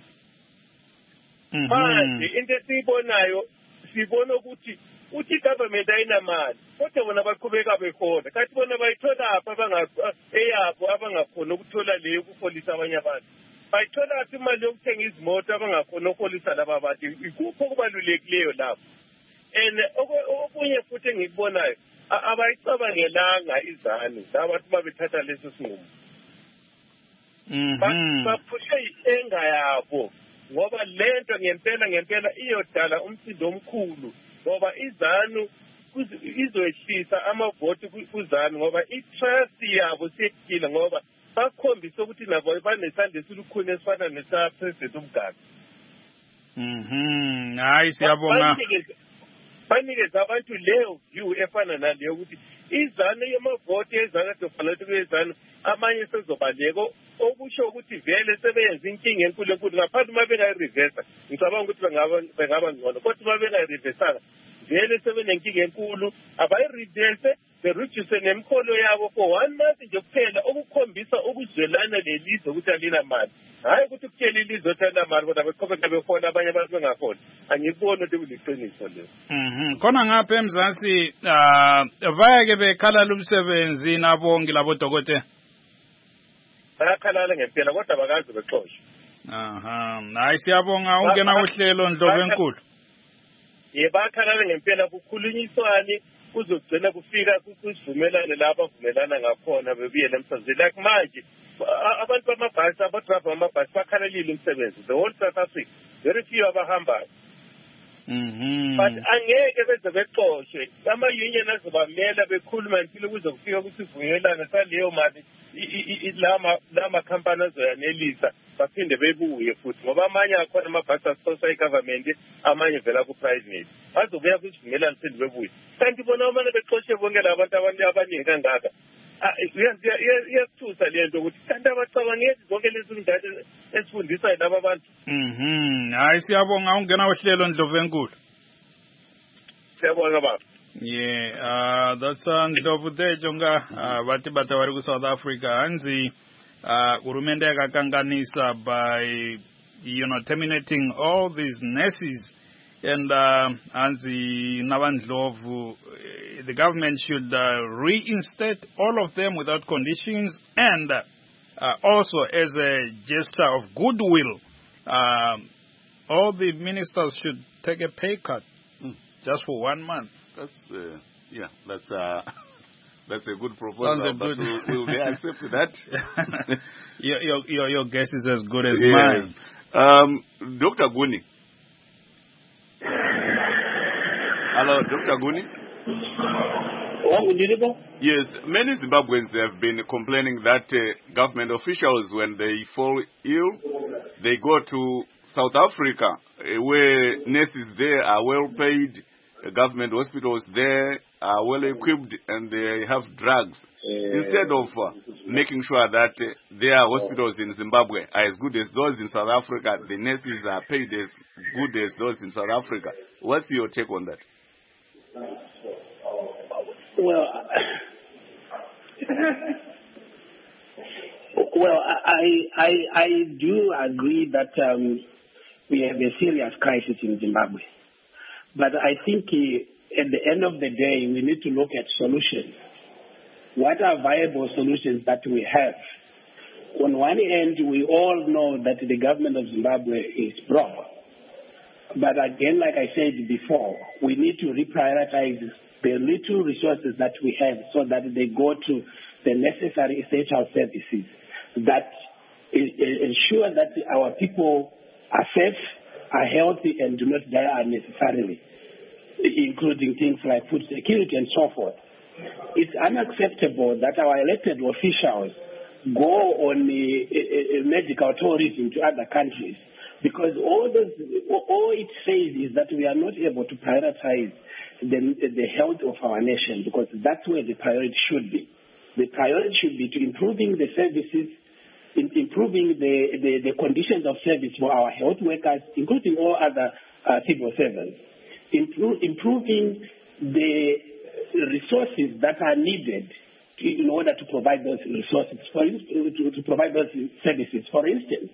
manje into esiyibonayo sibona ukuthi uthi i-government ayinamali kodwa bona baqhubeka behola kanti bona bayitholaphi eyabo abangakhona ukuthola leyo ukuholisa abanye abantu bayitholaphi imali yokuthenga izimoto abangakhona ukuholisa laba bantu ikuphi okubalulekileyo lapho and okunye futhi engikubonayo abayicabangelanga izanu labantu babethatha leso sinqumo baphushe i-enga yabo ngoba lento ngempela ngempela iyodala umsindo omkhulu ngoba izanu izoyehlisa amavoti kuzanu ngoba i-trust yabo siyekile ngoba bakhombisa ukuthi nabo banesandla esilukhuni esifana nesa-president umgaba mhm hayi siyabonga banikeze abantu leyo view efana naleyo ukuthi izanu yamavoti ezanu adofanele kube izanu amanye sezobaleko okusho ukuthi vele sebeyenza inkinga enkulu enkulu ngaphansi uma bengayireversa ngicabanga ukuthi bengaba ngcono kodwa uma bengayireversanga vele sebenenkinga enkulu abayireverse bereduce nemkholo yabo for one month nje kuphela okukhombisa ukuzwelana lelizwe ukuthi alinamali hayi ukuthi kutshela ilizwe ukuthi alinamali kodwa beqhubeka behola abanye abantu bengakhona angikuboni ukuthi kuliqiniso leyo mhm khona ngapha eMzansi bayake bekhala umsebenzi nabonke labo dokotela bayakhalala ngempela kodwa bakazi bexoshwe aha hayi siyabonga ungena uhlelo Ndlovu enkulu ye bakhalala ngempela kukhulunyiswane kuzogcina kufika kusivumelane lapha avumelana ngakhona bebuyele emsebenzini like manje abantu bamabhasi abadrayiva bamabhasi bakhalalile umsebenzi the whole South Africa very few abahambayo mhm but angeke beze bexoshwe ama-union azobamela bekhuluma mpilo kuze kufika kusivumelane saleyo mali lama khampani azoyanelisa baphinde bebuye futhi ngoba amanye akhona amabhasi asoswa i-government amanye vela ku-private bazobuya kwisivumelane phinde bebuye kanti bona umane bexoshe bonke la bantu abaningi kangaka iyasithusa le nto ukuthi kanti abacabangeli zonke lezi ndaba esifundisayo laba abantu mhm hayi siyabonga ungena uhlelo Ndlovu enkulu siyabonga baba yeah uh that's uh, Ndlovu Dejonga uh, bathi batawari ku South Africa hanzi uh urumende yakakanganisa by you know terminating all these nurses and uh hanzi nabandlovu the government should uh, reinstate all of them without conditions and uh, uh, also as a gesture of goodwill uh, all the ministers should take a pay cut mm. just for one month. That's uh, yeah, that's uh, that's a good proposal. But will, will they accept that? your, your your your guess is as good as yes. mine. Um, Doctor Guni. Hello, Doctor Guni. Yes, many Zimbabweans have been complaining that uh, government officials, when they fall ill, they go to South Africa, uh, where nurses there are well paid, uh, government hospitals there are well equipped, and they have drugs. Instead of uh, making sure that uh, their hospitals in Zimbabwe are as good as those in South Africa, the nurses are paid as good as those in South Africa. What's your take on that? Well, well, I, I, I do agree that um, we have a serious crisis in Zimbabwe. But I think uh, at the end of the day, we need to look at solutions. What are viable solutions that we have? On one end, we all know that the government of Zimbabwe is broke. But again, like I said before, we need to reprioritize the little resources that we have so that they go to the necessary essential services that ensure that our people are safe, are healthy, and do not die unnecessarily, including things like food security and so forth. It's unacceptable that our elected officials go on a, a, a medical tourism to other countries, because all those, all it says is that we are not able to prioritize the, the health of our nation, because that's where the priority should be. The priority should be to improving the services, in improving the, the, the conditions of service for our health workers, including all other uh, civil servants, Impro improving the resources that are needed to, in order to provide those resources, for instance, to, to provide those services. For instance,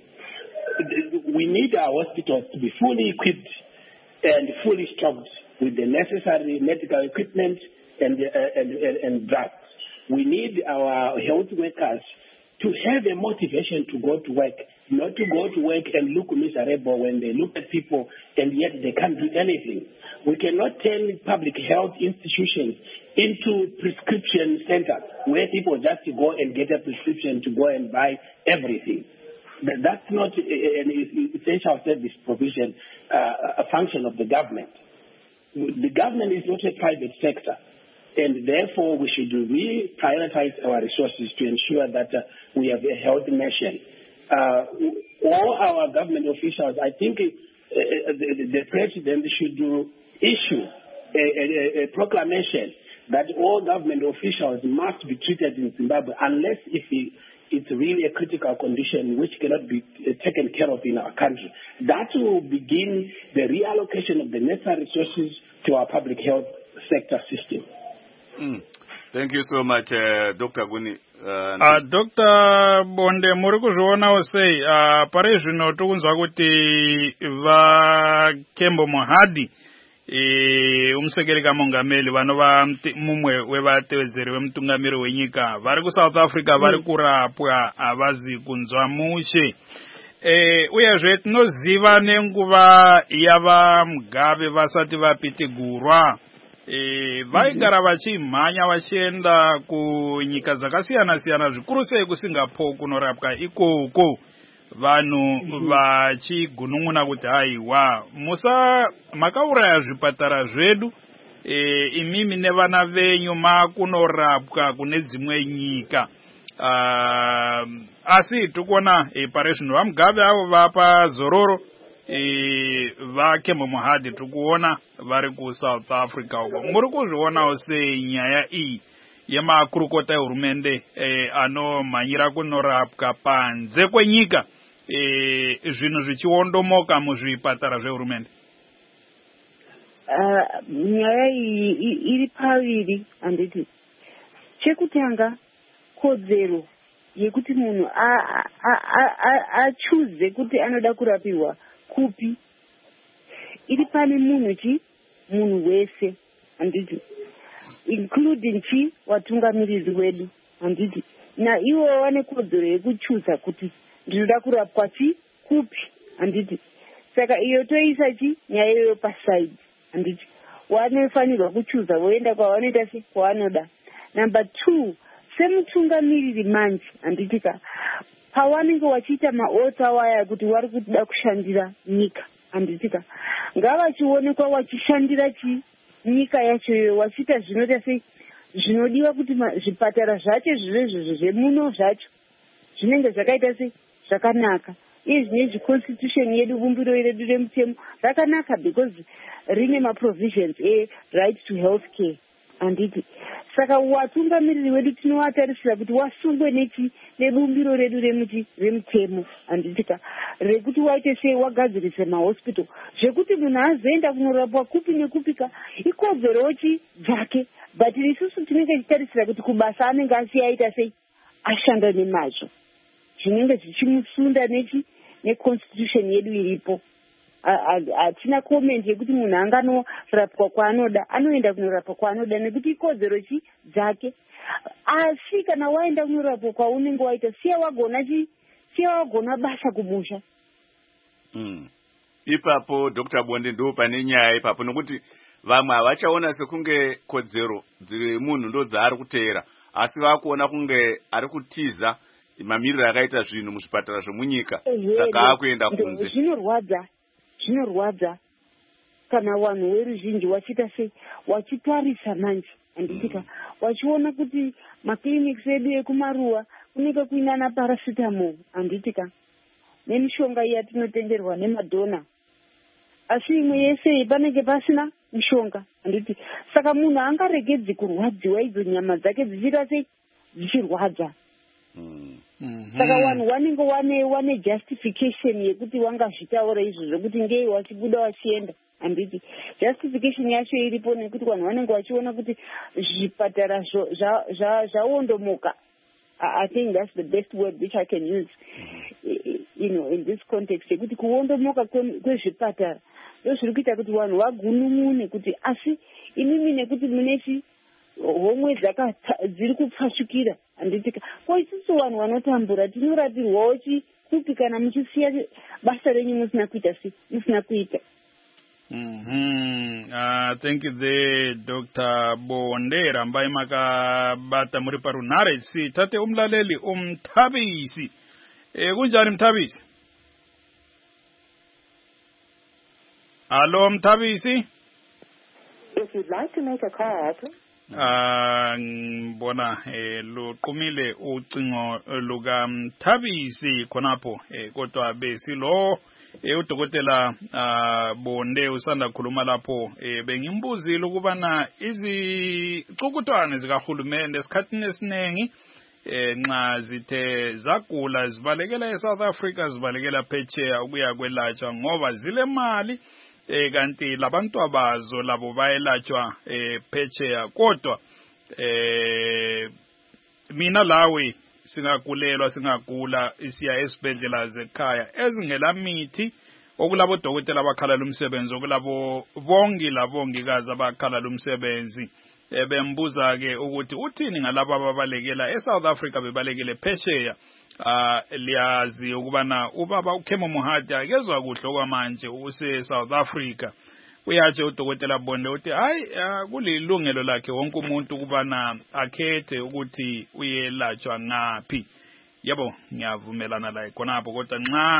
we need our hospitals to be fully equipped and fully stocked with the necessary medical equipment and, uh, and, and, and drugs. We need our health workers to have a motivation to go to work, not to go to work and look miserable when they look at people and yet they can't do anything. We cannot turn public health institutions into prescription centers where people just go and get a prescription to go and buy everything. That's not an essential service provision, uh, a function of the government. The government is not a private sector. And therefore, we should really prioritize our resources to ensure that uh, we have a healthy nation. Uh, all our government officials, I think uh, the, the president should do, issue a, a, a proclamation that all government officials must be treated in Zimbabwe unless if it, it's really a critical condition which cannot be taken care of in our country. That will begin the reallocation of the necessary resources to our public health sector system. Mm. Thank you so much, uh, Doctor Guni. Uh, uh, Doctor Bonde, muri kuzvionawo sei uh, pari zvino tokunzwa kuti vaKembo Mohadi e, umusekereka mongameli vanova mumwe wevatevedzeri vemutungamiri wenyika vari kuSouth Africa vari kurapwa havazi kunzwa mushe. E, uyezve tinoziva nenguva yava Mugabe vasati vapitigurwa E, vaigara vachimhanya vachienda kunyika dzakasiyana siyana zvikuru sei kuSingapore kunorapwa ikoko vanhu vachigunun'una kuti haiwa musa makauraya zvipatara zvedu e, imimi nevana venyu makunorapwa kune dzimwe nyika. Uh, asi tikuona e, pari zvino vaMugabe avo vapa zororo E, vaKembo Mohadi tikuona vari kuSouth Africa uko. Muri kuzvionawo sei nyaya iyi yemakurukota ehurumende e, anomhanyira kunorapwa panze kwenyika e, zvinhu zvichiondomoka muzvipatara zvehurumende? Uh, nyaya iyi iri paviri handiti. Chekutanga kodzero yekuti munhu achuze kuti anoda kurapiwa kupi iri pane munhu chi munhu wese handiti, including chi watungamiriri wedu handiti, na ivo vane kodzero yekuchuza kuti ndinoda kurapwa chi kupi handiti. Saka iyo toisa chi nyaya iyoyo paside handiti, wanofanirwa kuchuza voenda kwavanoita se kwavanoda. Number two, semutungamiriri manje handitika pavanenge vachiita maota waya kuti vari kuda kushandira nyika handitika ngavachionekwa vachishandira chi nyika yacho vachiita zvinoita sei zvinodiwa kuti zvipatara zvacho zvirezvo zvemuno zvacho zvinenge zvakaita sei zvakanaka. Iye zvinezvi constitution yedu bumbiro redu remutemo rakanaka because rine maprovisions e right to health care handiti. Saka watungamiriri wedu tinovatarisira kuti wasungwe nechi nebumbiro redu remuti remutemo handitika rekuti waite sei wagadzirise mahospital zvekuti munhu azoenda kunorapwa kupi nekupika ikodzerochi dzake, but isusu tinenge tichitarisira kuti kubasa anenge asiyaita sei ashanda nemazvo zvinenge zvichimusunda nechi neconstitution yedu iripo. Hatina comment yekuti munhu anganorapwa kwaanoda, anoenda kunorapwa kwaanoda nekuti ikodzero chi dzake. Asi kana waenda kunorapwa kwaunenge waita siya wagona chi siya wagona basa kumusha. Mm. Ipapo Doctor Bonde ndo pane nyaya ipapo nokuti vamwe havachaona sekunge kodzero dzemunhu ndo dzaari kuteera asi vakuona kunge ari kutiza mamiriro akaita zvinhu muzvipatara zvemunyika saka akuenda kunze. Zvinorwadza zvinorwadza kana vanhu veruzhinji wachiita sei wachitarisa manje handitika wachiona kuti maclinics edu ekumaruwa kunenge kuinana paracetamol handiti ka nemishonga iya tinotenderwa nemadhona asi imwe yese panenge pasina mishonga handiti saka munhu angaregedzi kurwadziwa idzo nyama dzake dzichita sei dzichirwadza saka vanhu vanenge wane wane justification yekuti wangazvitaura izvo zvokuti ngei wachibuda wachienda handiti justification yacho iripo nekuti vanhu vanenge vachiona kuti zvipatara zvaondomoka. I think that's the best word which I can use, you know, in this context. Yekuti kuondomoka kwezvipatara ndozviri kuita kuti vanhu vagunun'une kuti asi imimi nekuti munechi homwe dziri kupfashukira handitika ko isusu vanhu vanotambura tinoratirwawo chikupi kana muchisiya basa renyu musina kuita si musina kuita. Mm-hmm. Uh, thank you there, Doctor Bondera ambaye makabata muri parunare si tate umlaleli umthabisi. Eh kunjani mthabisi? Hello mthabisi? If you'd like to make a call, Ah ngibona eh luqumile ucingo luka Mthabisi khonapho eh kodwa besilo eh udokotela ah Bonde usanda khuluma lapho eh bengimbuzile ukubana izicukutwane zikahulumende esikhathini esinengi eh nxa zithe zagula zibalekela eSouth Africa zibalekela phetsheya ukuya kwelatshwa ngoba zile mali eh kanti labantu abazo labo bayelatshwa eh phetsheya kodwa eh mina lawe singagulelwa singagula isiya esibhedlela zekhaya ezingela mithi okulabo dokotela abakhala lumsebenzi okulabo bongi labongikazi abakhala lumsebenzi ebembuza ke ukuthi uthini ngalabo ababalekela eSouth Africa bebalekele phetsheya. Ah liyazi ukubana ubaba uKhemo Mohati akezwa kuhle kwamanje use South Africa uyaje udokotela Bonde uthi hayi kulilungelo lakhe wonke umuntu ukubana akhethe ukuthi uyelatshwa ngaphi. Yebo ngiyavumelana la khonapho kodwa nxa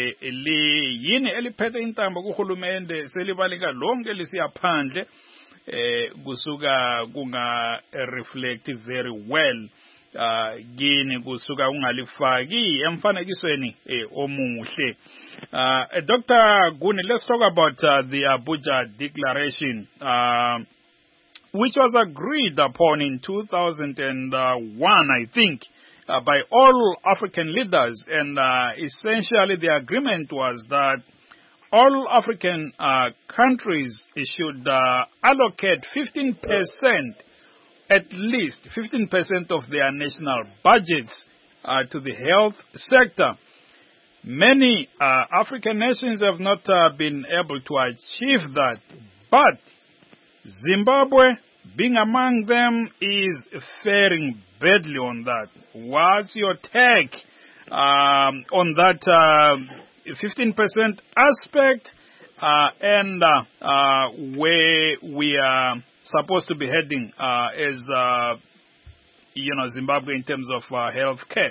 li yini eliphethe intambo kuhulumende selibaleka lonke lisiyaphandle eh kusuka kunga reflect very well uh gini kusuka ungalifaki emfanekisweni eh omuhle. Uh Doctor Guni, let's talk about uh, the Abuja Declaration uh which was agreed upon in two thousand one, I think, uh, by all African leaders, and uh, essentially the agreement was that all African uh, countries should uh, allocate fifteen percent, at least fifteen percent of their national budgets uh, to the health sector. Many uh, African nations have not uh, been able to achieve that, but Zimbabwe, being among them, is faring badly on that. What's your take um, on that uh, fifteen percent aspect uh, and uh, uh, where we are supposed to be heading uh, as uh, you know, Zimbabwe in terms of uh, health care?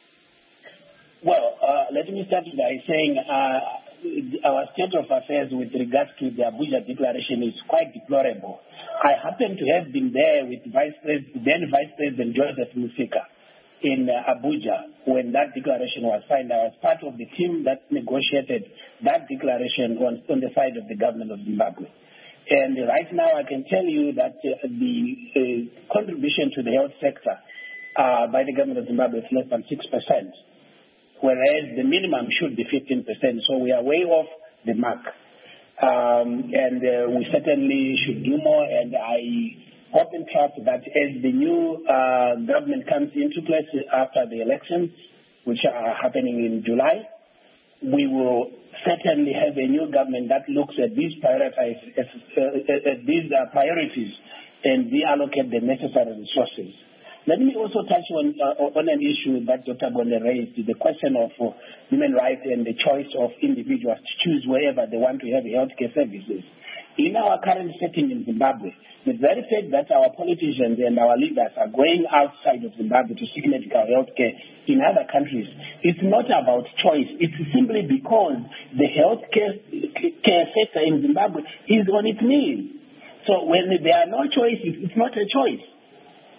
Well, uh, let me start by saying uh, our state of affairs with regards to the Abuja Declaration is quite deplorable. I happen to have been there with Vice President, then Vice President Joseph Musika in uh, Abuja when that declaration was signed. I was part of the team that negotiated that declaration on, on the side of the government of Zimbabwe. And right now I can tell you that uh, the uh, contribution to the health sector uh, by the government of Zimbabwe is less than six percent, whereas the minimum should be fifteen percent. So we are way off the mark. Um, and uh, we certainly should do more, and I hope and trust that as the new uh, government comes into place after the elections, which are happening in July, we will certainly have a new government that looks at these priorities, as, uh, at these uh, priorities and reallocate the necessary resources. Let me also touch on uh, on an issue that Doctor Bonde raised, the question of uh, human rights and the choice of individuals to choose wherever they want to have healthcare services. In our current setting in Zimbabwe, the very fact that our politicians and our leaders are going outside of Zimbabwe to seek medical health care in other countries, it's not about choice. It's simply because the healthcare care sector in Zimbabwe is on its knees. So when there are no choices, it's not a choice.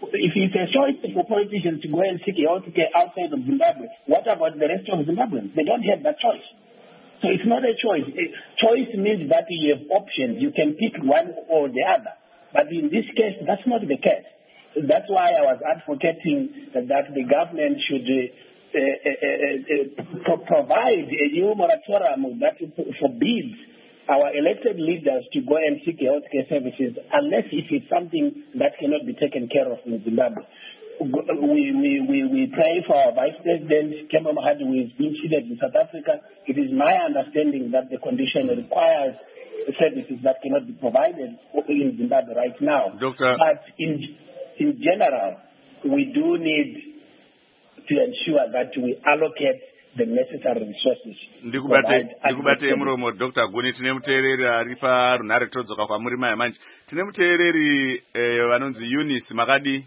if it's a choice for politicians to go and seek health care outside of Zimbabwe, what about the rest of Zimbabweans? They don't have that choice. So it's not a choice. A choice means that you have options. You can pick one or the other. But in this case, that's not the case. That's why I was advocating that, that the government should uh, uh, uh, uh, pro- provide a new moratorium that forbids our elected leaders to go and seek healthcare services unless it is something that cannot be taken care of in Zimbabwe. We, we, we, we pray for our Vice President, Kemba Mahadi, who is being treated in South Africa. It is my understanding that the condition requires services that cannot be provided in Zimbabwe right now. Doctor But in, in general, we do need to ensure that we allocate the necessary resources. Ndikubate muromo Doctor Guni, tine muteereri ari parunhare todzoka kwamuri maya manje. Tine muteereri vanonzi Eunice Makadi.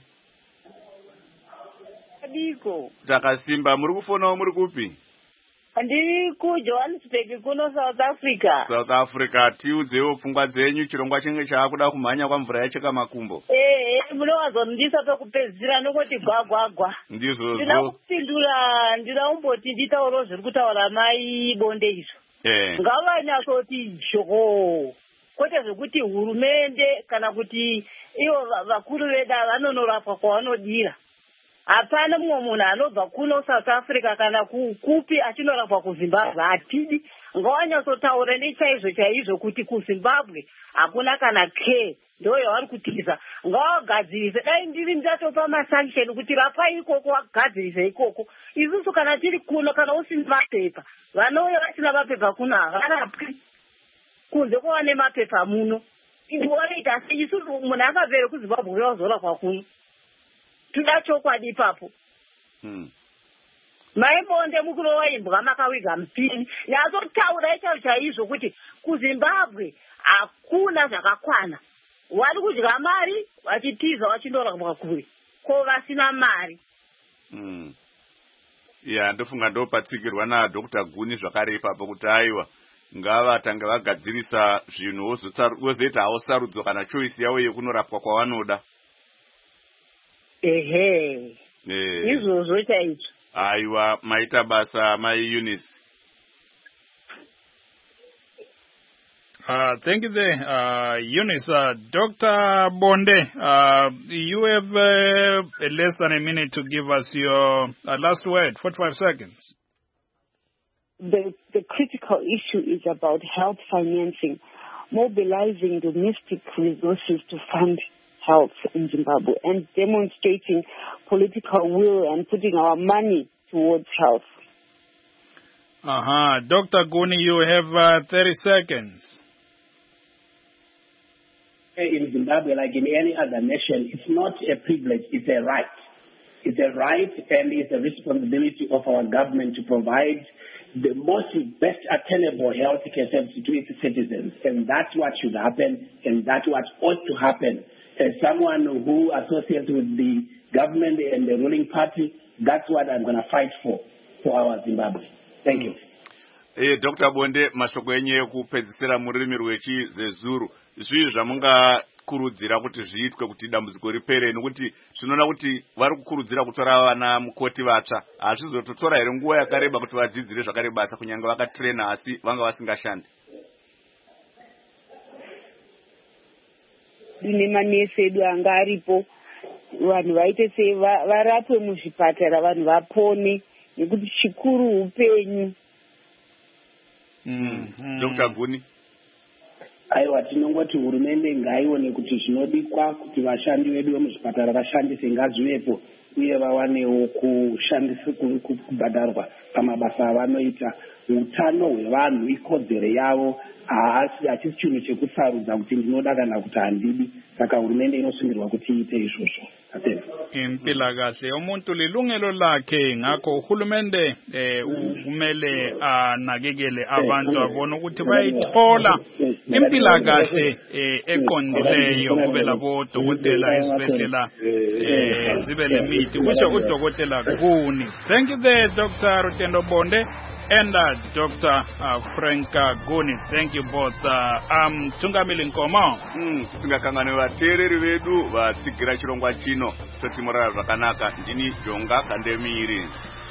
Diko. Takasimba, muri kufonawo muri kupi? Ndiri kuJohannesburg kuno South Africa. South Africa, tiudzewo pfungwa dzenyu, chirongwa chinge chaakuda kumhanya kwamvura yacheka makumbo. Eh, eh, munowazondisa pekupedzisira nokoti gwagwagwa. Ndizvozvo. Ndina kupindura, ndina umboti nditaurawo zviri kutaura mai Bonde izvo. Eh. Ngavanyasoti shoko. Kwete zvekuti hurumende kana kuti ivo vakuru veda vanonorapwa kwavanodira. Hapana mumwe munhu anobva kuno South Africa kana kupi achinorapwa kuZimbabwe hatidi. Ngavanyasotaura nechaizvo chaizvo kuti kuZimbabwe hakuna kana care. Ndo yavari kutiza. Ngavagadzirise. Dai ndiri ndatopa masanction kuti rapai ikoko wagadzirise ikoko. Isusu kana tiri kuno kana usina mapepa. Vanouya vasina mapepa kuno havarapwi. Kunze kwava nemapepa muno. Ndiwaraita asi isusu munhu akabvere kuZimbabwe wazorapwa kuno. Tuda chokwadi ipapo. Hmm. Maibonde mukuru waimbwa makawiga mpini. Yazotaura icho chaizvo kuti kuZimbabwe hakuna zvakakwana. Wari kudya mari, vachitiza vachindorapwa kure. Ko vasina mari. Hmm. Ya, ndofunga ndopatsigirwa naDoctor Guni zvakare ipapo kuti aiwa ngavatange vagadzirisa zvinhu wozoita hawo sarudzo kana choice yavo yekunorapwa kwavanoda. Ehe. Eh. Izvozvo chaizvo. Aiwa, maita basa mai Eunice. Uh, thank you there, uh, Eunice. Uh, Doctor Bonde, uh, you have uh, less than a minute to give us your uh, last word, forty-five seconds. The, the critical issue is about health financing, mobilizing domestic resources to fund health in Zimbabwe and demonstrating political will and putting our money towards health. Uh-huh. Doctor Guni, you have uh, thirty seconds. In Zimbabwe, like in any other nation, it's not a privilege, it's a right. It's a right and it's a responsibility of our government to provide the most best attainable health care services to its citizens. And that's what should happen, and that's what ought to happen. As someone who associates with the government and the ruling party, that's what I'm going to fight for, for our Zimbabwe. Thank you. Eh, Doctor Bonde, mashoko enye ekupedzisira murimi rwechizezuru. Zvii zvamungakurudzira kuti zviitwe kuti dambudziko ripere, nekuti zvinoona kuti vari kukurudzira kutora vana mukoti vatsva. Hazvizototora here nguva yakareba kuti vadzidzire zvakare basa kunyange vakatrena asi vanga vasingashandi? Dine manesi edu anga aripo, vanhu vaite sei varapwe muzvipatara, vanhu vapone, nekuti chikuru upenyu. Mm. Mm. Doctor Guni. Aiwa, tinongoti hurumende ngaione kuti zvinodikwa kuti vashandi vedu vemuzvipatara vashandise ngazvivepo uye vawanewo kushandisa kubhadharwa pamabasa avanoita. Utano hwevanhu ikodzero yavo, haasi hachisi chinhu chekusarudza kuti ndinoda kana kuti handidi. Saka hurumende inosungirwa kuti iite izvozvo. Impilakahle umuntu lilungelo lakhe, ngakho uhulumende eh kumele anakekele abantu abone ukuthi bayithola impilakahle eqondileyo, kube labo dokotela esibhedlela eh zibe lemithi kusho udokotela Guni. Thank you there, Doctor Rutendo Bonde and uh, Doctor uh, Frank Guni. Thank you both. Uh, um Tungamili Nkomo. Mm, tisingakangane vateereri vedu vatsigira chirongwa chino zvino totimurara zvakanaka. Ndini Jonga Kandemiri.